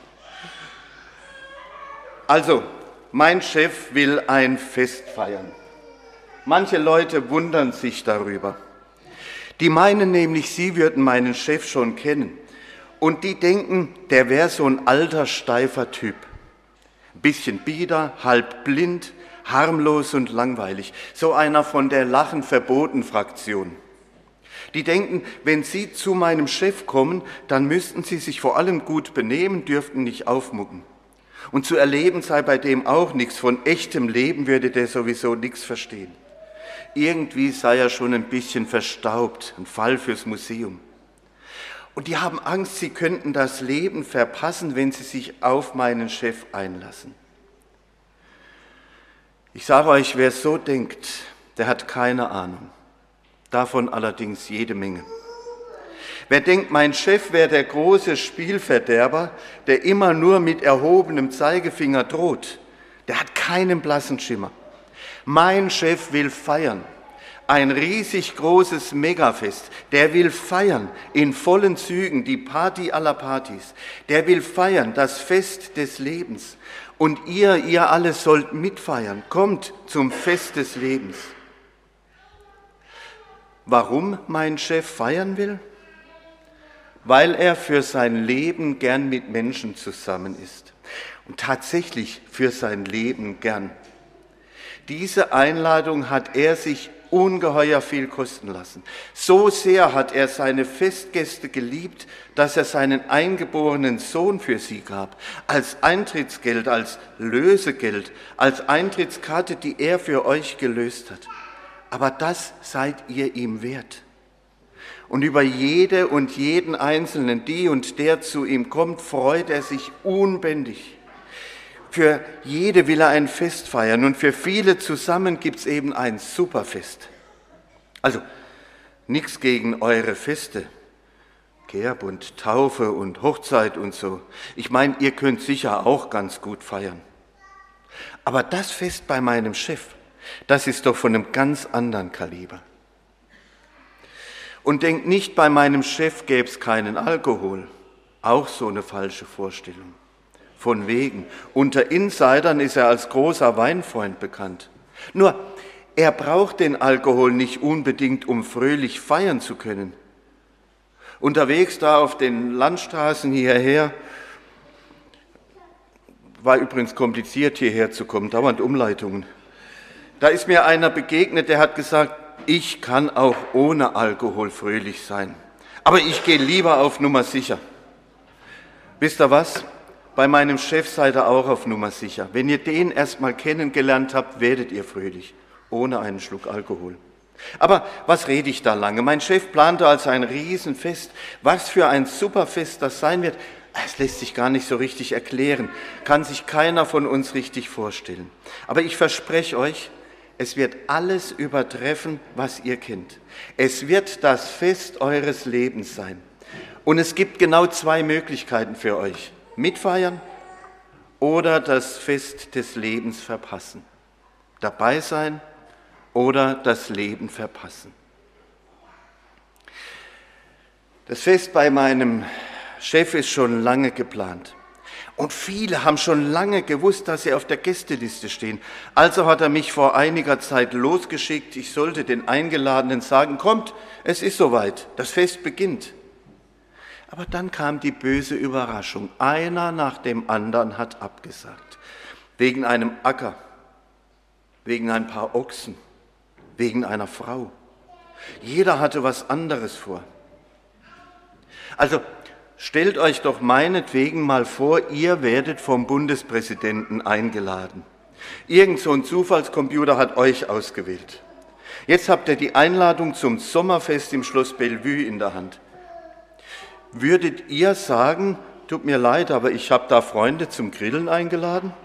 Also, mein Chef will ein Fest feiern. Manche Leute wundern sich darüber. Die meinen nämlich, sie würden meinen Chef schon kennen. Und die denken, der wäre so ein alter, steifer Typ. Ein bisschen bieder, halb blind, harmlos und langweilig. So einer von der Lachen-Verboten-Fraktion. Die denken, wenn sie zu meinem Chef kommen, dann müssten sie sich vor allem gut benehmen, dürften nicht aufmucken. Und zu erleben sei bei dem auch nichts. Von echtem Leben würde der sowieso nichts verstehen. Irgendwie sei er schon ein bisschen verstaubt, ein Fall fürs Museum. Und die haben Angst, sie könnten das Leben verpassen, wenn sie sich auf meinen Chef einlassen. Ich sage euch, wer so denkt, der hat keine Ahnung. Davon allerdings jede Menge. Wer denkt, mein Chef wäre der große Spielverderber, der immer nur mit erhobenem Zeigefinger droht, der hat keinen blassen Schimmer. Mein Chef will feiern, Ein riesig großes Megafest. Der will feiern in vollen Zügen, die Party aller Partys. Der will feiern, das Fest des Lebens. Und ihr, ihr alle sollt mitfeiern. Kommt zum Fest des Lebens. Warum mein Chef feiern will? Weil er für sein Leben gern mit Menschen zusammen ist. Und tatsächlich für sein Leben gern. Diese Einladung hat er sich ungeheuer viel kosten lassen. So sehr hat er seine Festgäste geliebt, dass er seinen eingeborenen Sohn für sie gab, als Eintrittsgeld, als Lösegeld, als Eintrittskarte, die er für euch gelöst hat. Aber das seid ihr ihm wert. Und über jede und jeden Einzelnen, die und der zu ihm kommt, freut er sich unbändig. Für jede will er ein Fest feiern und für viele zusammen gibt es eben ein Superfest. Also nichts gegen eure Feste, Kerb und Taufe und Hochzeit und so. Ich meine, ihr könnt sicher auch ganz gut feiern. Aber das Fest bei meinem Chef, das ist doch von einem ganz anderen Kaliber. Und denkt nicht, bei meinem Chef gäbe es keinen Alkohol. Auch so eine falsche Vorstellung. Von wegen. Unter Insidern ist er als großer Weinfreund bekannt. Nur, er braucht den Alkohol nicht unbedingt, um fröhlich feiern zu können. Unterwegs da auf den Landstraßen hierher, war übrigens kompliziert hierher zu kommen, dauernd Umleitungen. Da ist mir einer begegnet, der hat gesagt, ich kann auch ohne Alkohol fröhlich sein, aber ich gehe lieber auf Nummer sicher. Wisst ihr was? Bei meinem Chef seid ihr auch auf Nummer sicher. Wenn ihr den erst mal kennengelernt habt, werdet ihr fröhlich, ohne einen Schluck Alkohol. Aber was rede ich da lange? Mein Chef plante also ein Riesenfest. Was für ein Superfest das sein wird, es lässt sich gar nicht so richtig erklären, kann sich keiner von uns richtig vorstellen. Aber ich verspreche euch, es wird alles übertreffen, was ihr kennt. Es wird das Fest eures Lebens sein. Und es gibt genau zwei Möglichkeiten für euch. Mitfeiern oder das Fest des Lebens verpassen. Dabei sein oder das Leben verpassen. Das Fest bei meinem Chef ist schon lange geplant. Und viele haben schon lange gewusst, dass sie auf der Gästeliste stehen. Also hat er mich vor einiger Zeit losgeschickt, ich sollte den Eingeladenen sagen, kommt, es ist soweit, das Fest beginnt. Aber dann kam die böse Überraschung. Einer nach dem anderen hat abgesagt. Wegen einem Acker, wegen ein paar Ochsen, wegen einer Frau. Jeder hatte was anderes vor. Also stellt euch doch meinetwegen mal vor, ihr werdet vom Bundespräsidenten eingeladen. Irgend so ein Zufallscomputer hat euch ausgewählt. Jetzt habt ihr die Einladung zum Sommerfest im Schloss Bellevue in der Hand. Würdet ihr sagen, tut mir leid, aber ich habe da Freunde zum Grillen eingeladen?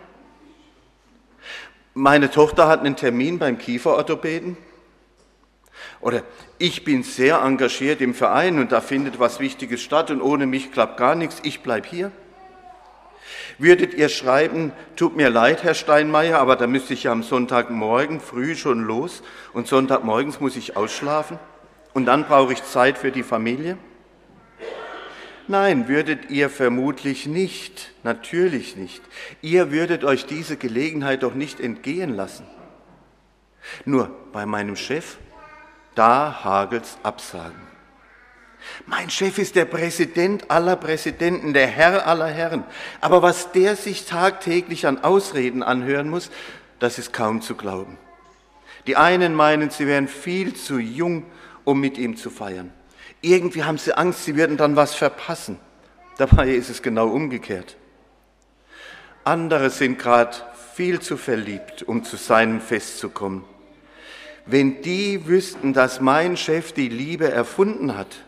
Meine Tochter hat einen Termin beim Kieferorthopäden? Oder ich bin sehr engagiert im Verein und da findet was Wichtiges statt und ohne mich klappt gar nichts, ich bleib hier? Würdet ihr schreiben, tut mir leid, Herr Steinmeier, aber da müsste ich ja am Sonntagmorgen früh schon los und Sonntagmorgens muss ich ausschlafen und dann brauche ich Zeit für die Familie? Nein, würdet ihr vermutlich nicht, natürlich nicht. Ihr würdet euch diese Gelegenheit doch nicht entgehen lassen. Nur bei meinem Chef, da hagelt's Absagen. Mein Chef ist der Präsident aller Präsidenten, der Herr aller Herren. Aber was der sich tagtäglich an Ausreden anhören muss, das ist kaum zu glauben. Die einen meinen, sie wären viel zu jung, um mit ihm zu feiern. Irgendwie haben sie Angst, sie würden dann was verpassen. Dabei ist es genau umgekehrt. Andere sind gerade viel zu verliebt, um zu seinem Fest zu kommen. Wenn die wüssten, dass mein Chef die Liebe erfunden hat.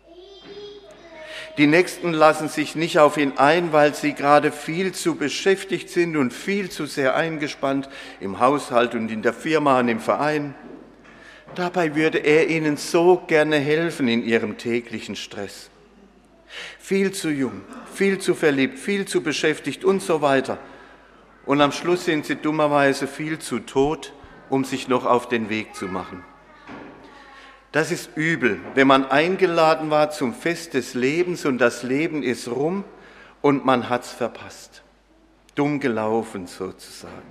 Die Nächsten lassen sich nicht auf ihn ein, weil sie gerade viel zu beschäftigt sind und viel zu sehr eingespannt im Haushalt und in der Firma und im Verein. Dabei würde er ihnen so gerne helfen in ihrem täglichen Stress. Viel zu jung, viel zu verliebt, viel zu beschäftigt und so weiter. Und am Schluss sind sie dummerweise viel zu tot, um sich noch auf den Weg zu machen. Das ist übel, wenn man eingeladen war zum Fest des Lebens und das Leben ist rum und man hat's verpasst. Dumm gelaufen sozusagen.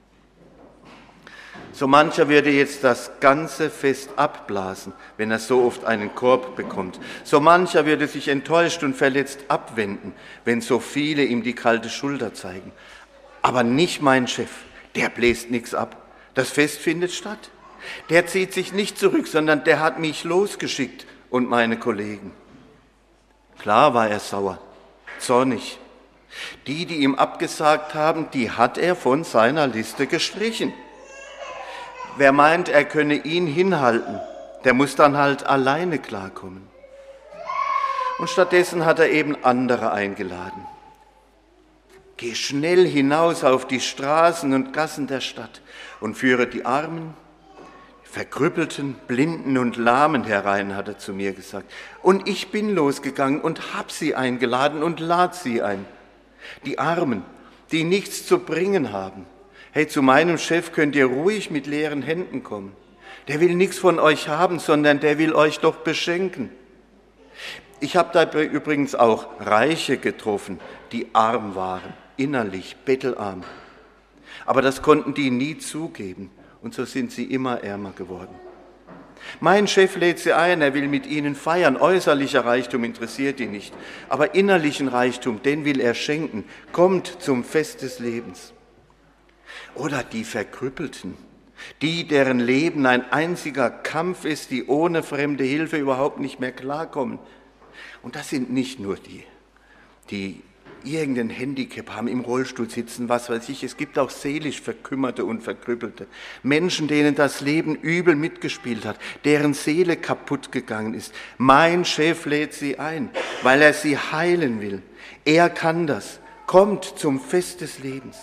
So mancher würde jetzt das ganze Fest abblasen, wenn er so oft einen Korb bekommt. So mancher würde sich enttäuscht und verletzt abwenden, wenn so viele ihm die kalte Schulter zeigen. Aber nicht mein Chef, der bläst nichts ab. Das Fest findet statt. Der zieht sich nicht zurück, sondern der hat mich losgeschickt und meine Kollegen. Klar war er sauer, zornig. Die, die ihm abgesagt haben, die hat er von seiner Liste gestrichen. Wer meint, er könne ihn hinhalten, der muss dann halt alleine klarkommen. Und stattdessen hat er eben andere eingeladen. Geh schnell hinaus auf die Straßen und Gassen der Stadt und führe die Armen, Verkrüppelten, Blinden und Lahmen herein, hat er zu mir gesagt. Und ich bin losgegangen und hab sie eingeladen und lad sie ein. Die Armen, die nichts zu bringen haben. Hey, zu meinem Chef könnt ihr ruhig mit leeren Händen kommen. Der will nichts von euch haben, sondern der will euch doch beschenken. Ich habe dabei übrigens auch Reiche getroffen, die arm waren, innerlich bettelarm. Aber das konnten die nie zugeben und so sind sie immer ärmer geworden. Mein Chef lädt sie ein, er will mit ihnen feiern. Äußerlicher Reichtum interessiert ihn nicht, aber innerlichen Reichtum, den will er schenken. Kommt zum Fest des Lebens. Oder die Verkrüppelten, die, deren Leben ein einziger Kampf ist, die ohne fremde Hilfe überhaupt nicht mehr klarkommen. Und das sind nicht nur die, die irgendein Handicap haben, im Rollstuhl sitzen, was weiß ich. Es gibt auch seelisch Verkümmerte und Verkrüppelte. Menschen, denen das Leben übel mitgespielt hat, deren Seele kaputt gegangen ist. Mein Chef lädt sie ein, weil er sie heilen will. Er kann das. Kommt zum Fest des Lebens.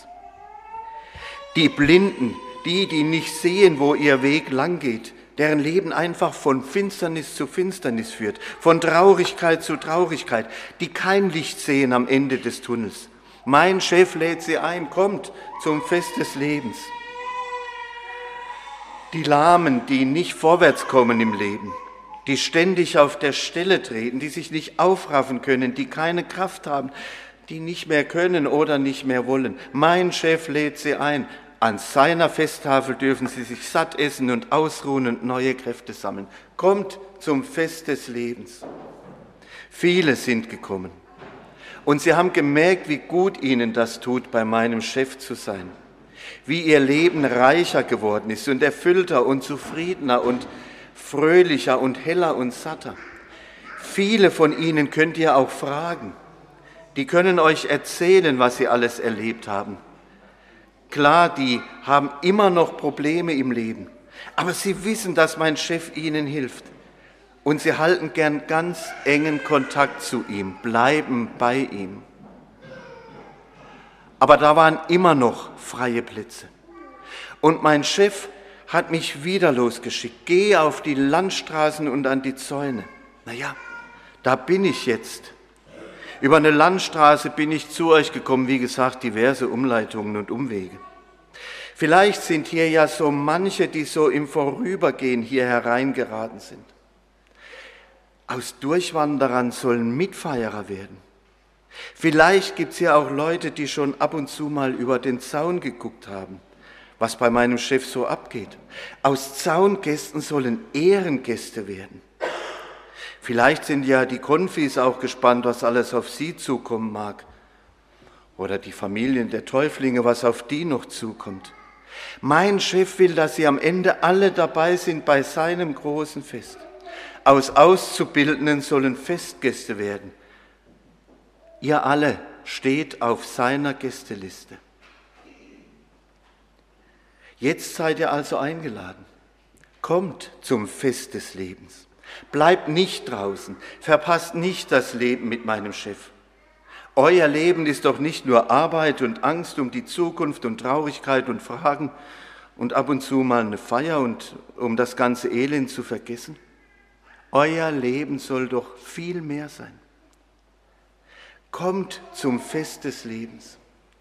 Die Blinden, die, die nicht sehen, wo ihr Weg lang geht, deren Leben einfach von Finsternis zu Finsternis führt, von Traurigkeit zu Traurigkeit, die kein Licht sehen am Ende des Tunnels. Mein Chef lädt sie ein, kommt zum Fest des Lebens. Die Lahmen, die nicht vorwärts kommen im Leben, die ständig auf der Stelle treten, die sich nicht aufraffen können, die keine Kraft haben, die nicht mehr können oder nicht mehr wollen. Mein Chef lädt sie ein. An seiner Festtafel dürfen sie sich satt essen und ausruhen und neue Kräfte sammeln. Kommt zum Fest des Lebens. Viele sind gekommen und sie haben gemerkt, wie gut ihnen das tut, bei meinem Chef zu sein. Wie ihr Leben reicher geworden ist und erfüllter und zufriedener und fröhlicher und heller und satter. Viele von ihnen könnt ihr auch fragen. Die können euch erzählen, was sie alles erlebt haben. Klar, die haben immer noch Probleme im Leben, aber sie wissen, dass mein Chef ihnen hilft. Und sie halten gern ganz engen Kontakt zu ihm, bleiben bei ihm. Aber da waren immer noch freie Plätze. Und mein Chef hat mich wieder losgeschickt. Geh auf die Landstraßen und an die Zäune. Naja, da bin ich jetzt. Über eine Landstraße bin ich zu euch gekommen, wie gesagt, diverse Umleitungen und Umwege. Vielleicht sind hier ja so manche, die so im Vorübergehen hier hereingeraten sind. Aus Durchwanderern sollen Mitfeierer werden. Vielleicht gibt es ja auch Leute, die schon ab und zu mal über den Zaun geguckt haben, was bei meinem Chef so abgeht. Aus Zaungästen sollen Ehrengäste werden. Vielleicht sind ja die Konfis auch gespannt, was alles auf sie zukommen mag. Oder die Familien der Täuflinge, was auf die noch zukommt. Mein Chef will, dass sie am Ende alle dabei sind bei seinem großen Fest. Aus Auszubildenden sollen Festgäste werden. Ihr alle steht auf seiner Gästeliste. Jetzt seid ihr also eingeladen. Kommt zum Fest des Lebens. Bleibt nicht draußen, verpasst nicht das Leben mit meinem Chef. Euer Leben ist doch nicht nur Arbeit und Angst um die Zukunft und Traurigkeit und Fragen und ab und zu mal eine Feier, und um das ganze Elend zu vergessen. Euer Leben soll doch viel mehr sein. Kommt zum Fest des Lebens.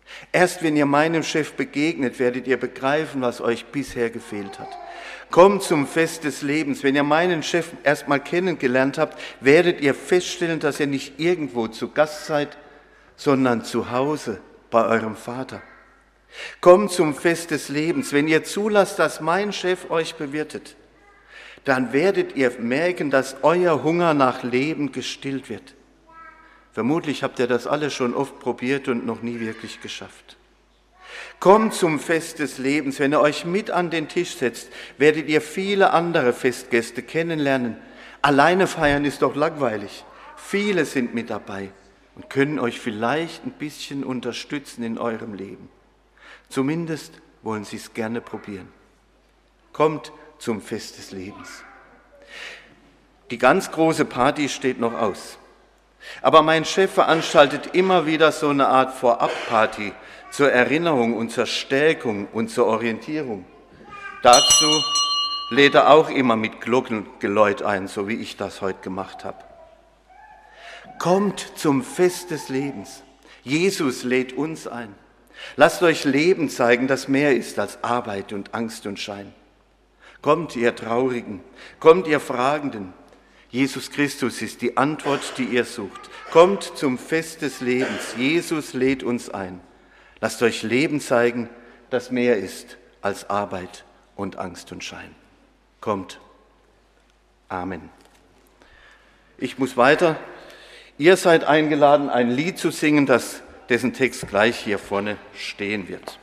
Erst wenn ihr meinem Chef begegnet, werdet ihr begreifen, was euch bisher gefehlt hat. Kommt zum Fest des Lebens. Wenn ihr meinen Chef erst mal kennengelernt habt, werdet ihr feststellen, dass ihr nicht irgendwo zu Gast seid, sondern zu Hause bei eurem Vater. Kommt zum Fest des Lebens. Wenn ihr zulasst, dass mein Chef euch bewirtet, dann werdet ihr merken, dass euer Hunger nach Leben gestillt wird. Vermutlich habt ihr das alle schon oft probiert und noch nie wirklich geschafft. Kommt zum Fest des Lebens. Wenn ihr euch mit an den Tisch setzt, werdet ihr viele andere Festgäste kennenlernen. Alleine feiern ist doch langweilig. Viele sind mit dabei und können euch vielleicht ein bisschen unterstützen in eurem Leben. Zumindest wollen sie es gerne probieren. Kommt zum Fest des Lebens. Die ganz große Party steht noch aus. Aber mein Chef veranstaltet immer wieder so eine Art Vorab-Party zur Erinnerung und zur Stärkung und zur Orientierung. Dazu lädt er auch immer mit Glockengeläut ein, so wie ich das heute gemacht habe. Kommt zum Fest des Lebens. Jesus lädt uns ein. Lasst euch Leben zeigen, das mehr ist als Arbeit und Angst und Schein. Kommt, ihr Traurigen, kommt, ihr Fragenden. Jesus Christus ist die Antwort, die ihr sucht. Kommt zum Fest des Lebens. Jesus lädt uns ein. Lasst euch Leben zeigen, das mehr ist als Arbeit und Angst und Schein. Kommt. Amen. Ich muss weiter. Ihr seid eingeladen, ein Lied zu singen, das, dessen Text gleich hier vorne stehen wird.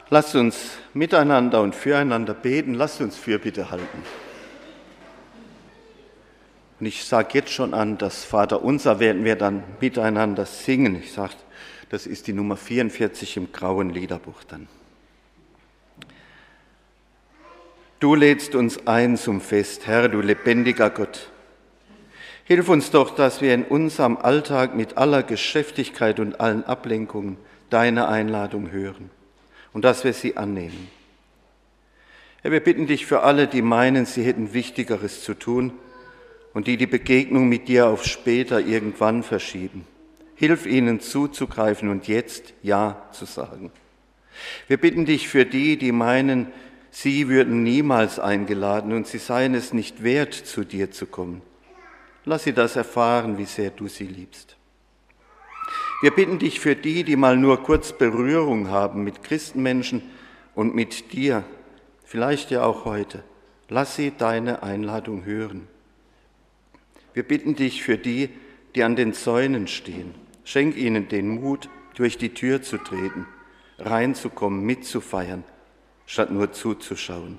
Lasst uns miteinander und füreinander beten. Lasst uns Fürbitte halten. Und ich sage jetzt schon an, das Vaterunser werden wir dann miteinander singen. Ich sage, das ist die Nummer vierundvierzig im grauen Liederbuch dann. Du lädst uns ein zum Fest, Herr, du lebendiger Gott. Hilf uns doch, dass wir in unserem Alltag mit aller Geschäftigkeit und allen Ablenkungen deine Einladung hören und dass wir sie annehmen. Herr, wir bitten dich für alle, die meinen, sie hätten Wichtigeres zu tun und die die Begegnung mit dir auf später irgendwann verschieben. Hilf ihnen zuzugreifen und jetzt Ja zu sagen. Wir bitten dich für die, die meinen, sie würden niemals eingeladen und sie seien es nicht wert, zu dir zu kommen. Lass sie das erfahren, wie sehr du sie liebst. Wir bitten dich für die, die mal nur kurz Berührung haben mit Christenmenschen und mit dir, vielleicht ja auch heute. Lass sie deine Einladung hören. Wir bitten dich für die, die an den Zäunen stehen. Schenk ihnen den Mut, durch die Tür zu treten, reinzukommen, mitzufeiern, statt nur zuzuschauen.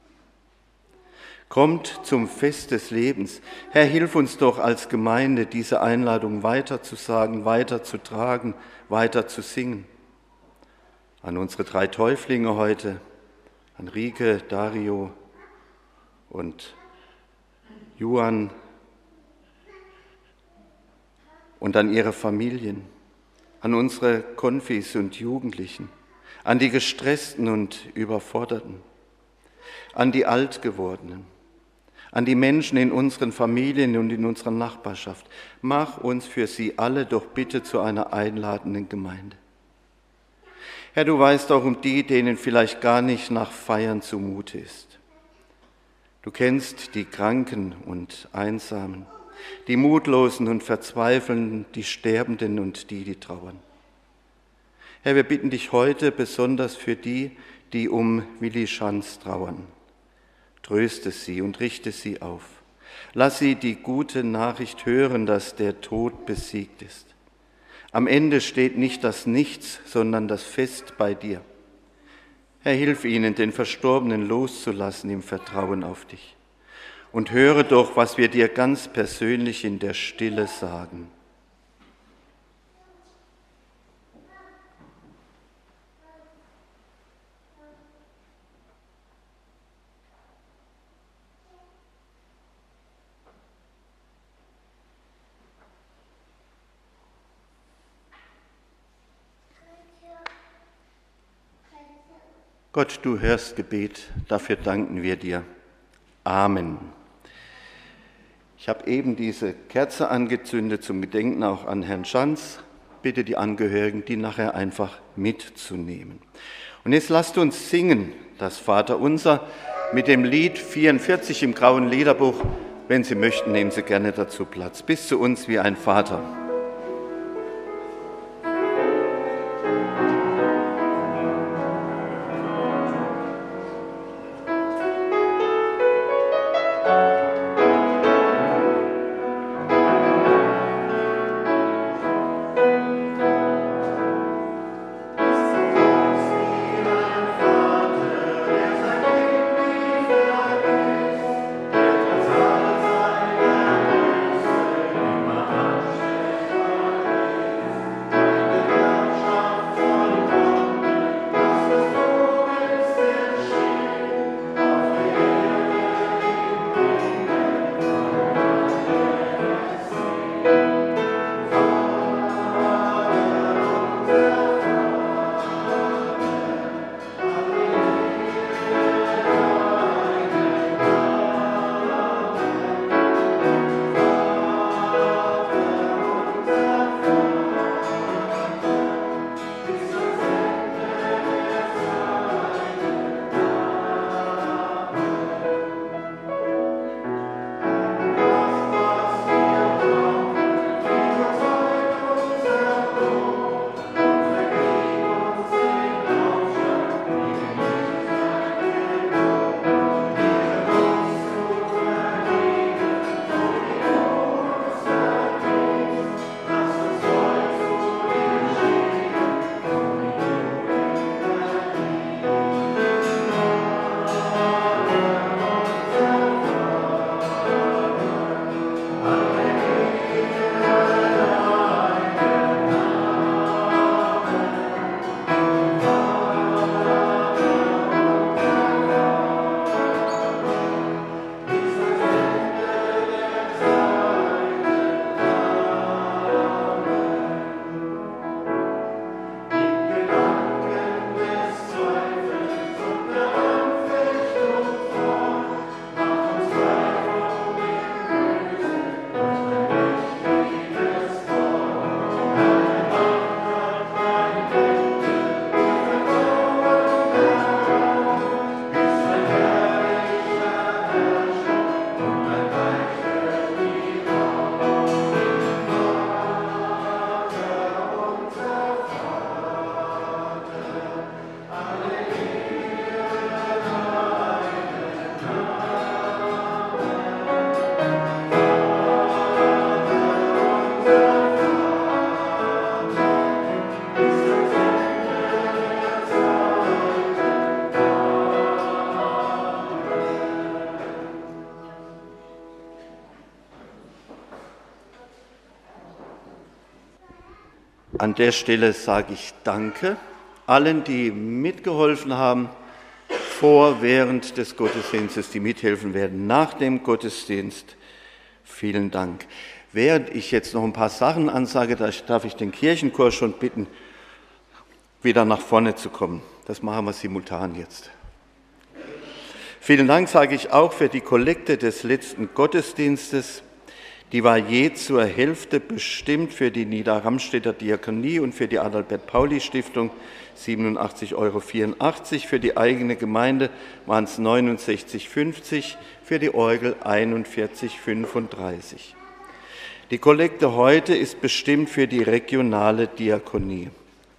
Kommt zum Fest des Lebens. Herr, hilf uns doch als Gemeinde, diese Einladung weiterzusagen, weiterzutragen, weiter zu singen. An unsere drei Täuflinge heute, an Rike, Dario und Juan und an ihre Familien, an unsere Konfis und Jugendlichen, an die Gestressten und Überforderten, an die Altgewordenen, an die Menschen in unseren Familien und in unserer Nachbarschaft. Mach uns für sie alle doch bitte zu einer einladenden Gemeinde. Herr, du weißt auch um die, denen vielleicht gar nicht nach Feiern zumute ist. Du kennst die Kranken und Einsamen, die Mutlosen und Verzweifelnden, die Sterbenden und die, die trauern. Herr, wir bitten dich heute besonders für die, die um Willi Schanz trauern. Tröste sie und richte sie auf. Lass sie die gute Nachricht hören, dass der Tod besiegt ist. Am Ende steht nicht das Nichts, sondern das Fest bei dir. Herr, hilf ihnen, den Verstorbenen loszulassen im Vertrauen auf dich. Und höre doch, was wir dir ganz persönlich in der Stille sagen. Gott, du hörst Gebet, dafür danken wir dir. Amen. Ich habe eben diese Kerze angezündet zum Gedenken auch an Herrn Schanz. Bitte die Angehörigen, die nachher einfach mitzunehmen. Und jetzt lasst uns singen, das Vaterunser, mit dem Lied vierundvierzig im grauen Liederbuch. Wenn Sie möchten, nehmen Sie gerne dazu Platz. Bis zu uns wie ein Vater. An der Stelle sage ich Danke allen, die mitgeholfen haben, vor, während des Gottesdienstes, die mithelfen werden nach dem Gottesdienst. Vielen Dank. Während ich jetzt noch ein paar Sachen ansage, darf ich den Kirchenchor schon bitten, wieder nach vorne zu kommen. Das machen wir simultan jetzt. Vielen Dank sage ich auch für die Kollekte des letzten Gottesdienstes. Die war je zur Hälfte bestimmt für die Niederramstädter Diakonie und für die Adalbert-Pauli-Stiftung siebenundachtzig Euro vierundachtzig. Für die eigene Gemeinde waren es neunundsechzig Euro fünfzig, für die Orgel einundvierzig Euro fünfunddreißig. Die Kollekte heute ist bestimmt für die regionale Diakonie.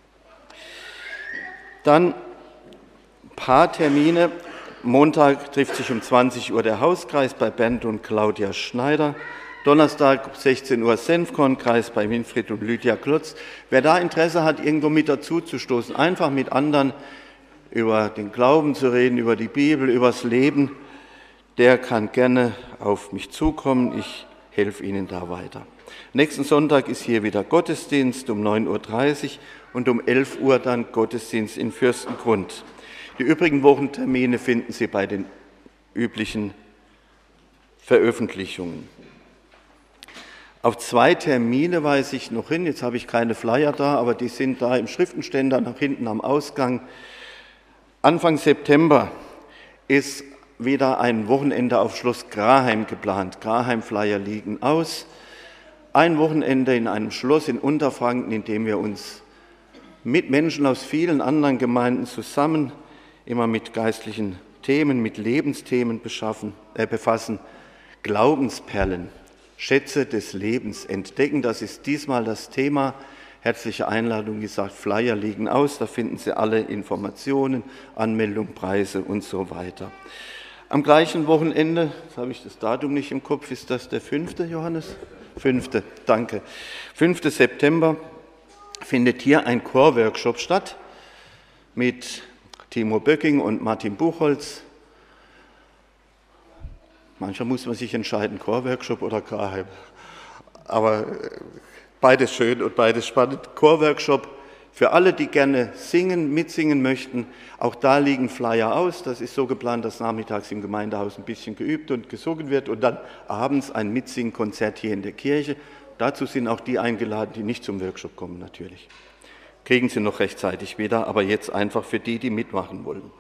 Dann ein paar Termine. Montag trifft sich um zwanzig Uhr der Hauskreis bei Bernd und Claudia Schneider. Donnerstag um sechzehn Uhr Senfkornkreis bei Winfried und Lydia Klotz. Wer da Interesse hat, irgendwo mit dazu zu stoßen, einfach mit anderen über den Glauben zu reden, über die Bibel, über das Leben, der kann gerne auf mich zukommen. Ich helfe Ihnen da weiter. Nächsten Sonntag ist hier wieder Gottesdienst um neun Uhr dreißig und um elf Uhr dann Gottesdienst in Fürstengrund. Die übrigen Wochentermine finden Sie bei den üblichen Veröffentlichungen. Auf zwei Termine weise ich noch hin, jetzt habe ich keine Flyer da, aber die sind da im Schriftenständer nach hinten am Ausgang. Anfang September ist wieder ein Wochenende auf Schloss Graheim geplant. Graheim-Flyer liegen aus. Ein Wochenende in einem Schloss in Unterfranken, in dem wir uns mit Menschen aus vielen anderen Gemeinden zusammen immer mit geistlichen Themen, mit Lebensthemen beschaffen, äh, befassen. Glaubensperlen, Schätze des Lebens entdecken, das ist diesmal das Thema. Herzliche Einladung, wie gesagt, Flyer liegen aus, da finden Sie alle Informationen, Anmeldung, Preise und so weiter. Am gleichen Wochenende, jetzt habe ich das Datum nicht im Kopf, ist das der fünfte Johannes? Fünfte, danke. fünfte September findet hier ein Chorworkshop statt mit Timo Böcking und Martin Buchholz. Manchmal muss man sich entscheiden, Chorworkshop oder Graheim. Aber beides schön und beides spannend. Chorworkshop für alle, die gerne singen, mitsingen möchten. Auch da liegen Flyer aus. Das ist so geplant, dass nachmittags im Gemeindehaus ein bisschen geübt und gesungen wird und dann abends ein Mitsingkonzert hier in der Kirche. Dazu sind auch die eingeladen, die nicht zum Workshop kommen natürlich. Kriegen Sie noch rechtzeitig wieder, aber jetzt einfach für die, die mitmachen wollen.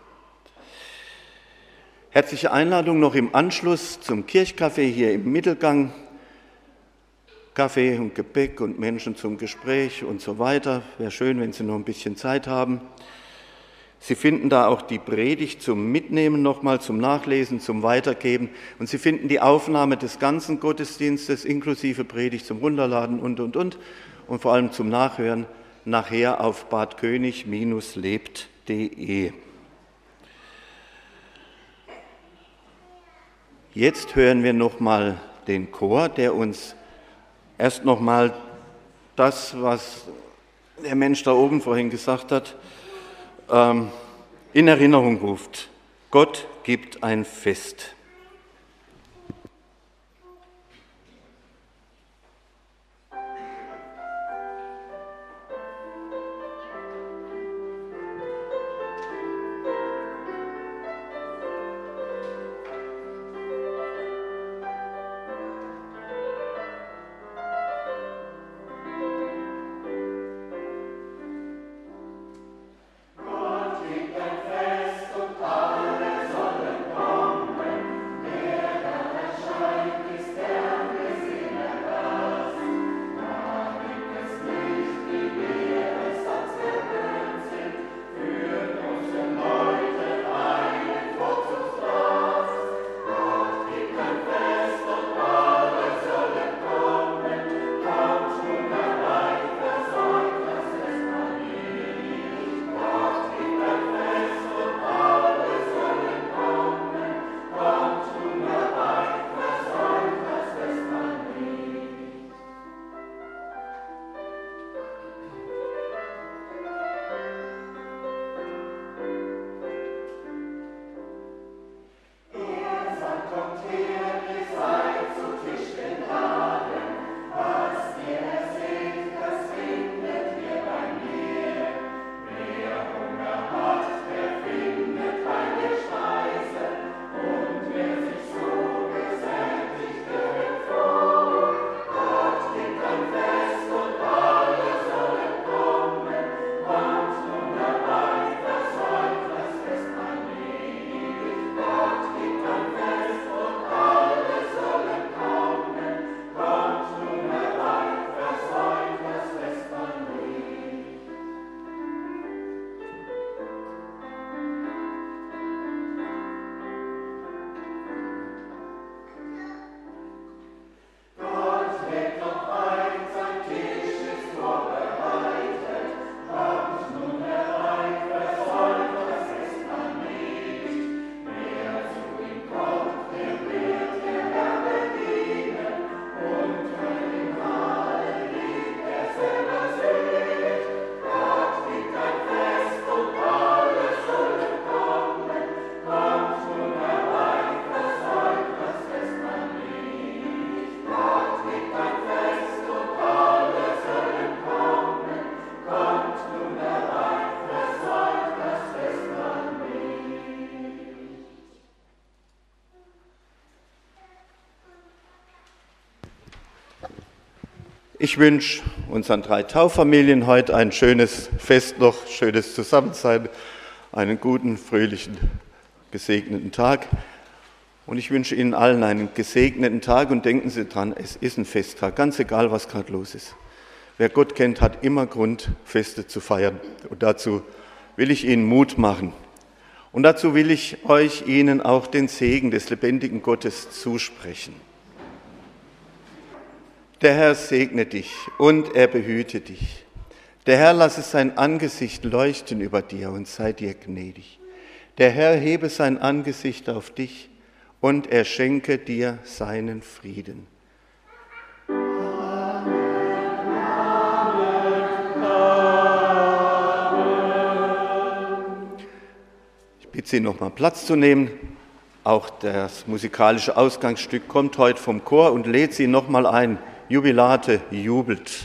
Herzliche Einladung noch im Anschluss zum Kirchcafé hier im Mittelgang. Kaffee und Gebäck und Menschen zum Gespräch und so weiter. Wäre schön, wenn Sie noch ein bisschen Zeit haben. Sie finden da auch die Predigt zum Mitnehmen nochmal, zum Nachlesen, zum Weitergeben. Und Sie finden die Aufnahme des ganzen Gottesdienstes inklusive Predigt zum Runterladen und, und, und. Und vor allem zum Nachhören nachher auf badkönig Bindestrich lebt Punkt de. Jetzt hören wir nochmal den Chor, der uns erst nochmal das, was der Mensch da oben vorhin gesagt hat, in Erinnerung ruft. Gott gibt ein Fest. Gott gibt ein Fest und alle sollen kommen. Ich wünsche unseren drei Tauffamilien heute ein schönes Fest noch, schönes Zusammensein, einen guten, fröhlichen, gesegneten Tag. Und ich wünsche Ihnen allen einen gesegneten Tag und denken Sie dran, es ist ein Festtag, ganz egal, was gerade los ist. Wer Gott kennt, hat immer Grund, Feste zu feiern. Und dazu will ich Ihnen Mut machen. Und dazu will ich euch, Ihnen auch den Segen des lebendigen Gottes zusprechen. Der Herr segne dich und er behüte dich. Der Herr lasse sein Angesicht leuchten über dir und sei dir gnädig. Der Herr hebe sein Angesicht auf dich und er schenke dir seinen Frieden. Ich bitte Sie, nochmal Platz zu nehmen. Auch das musikalische Ausgangsstück kommt heute vom Chor und lädt Sie nochmal ein. Jubilate jubelt.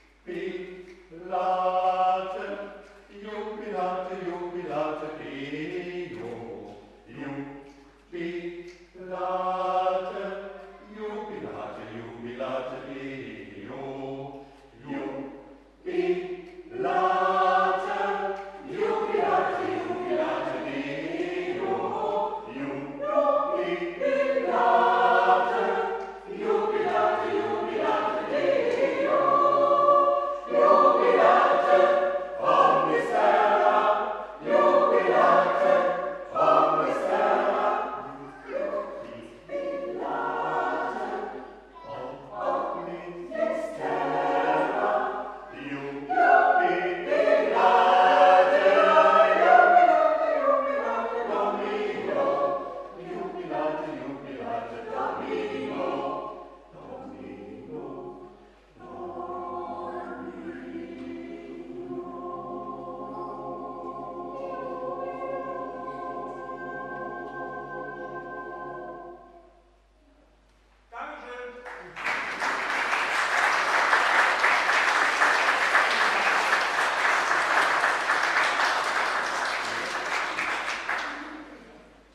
Jubilate, jubilate,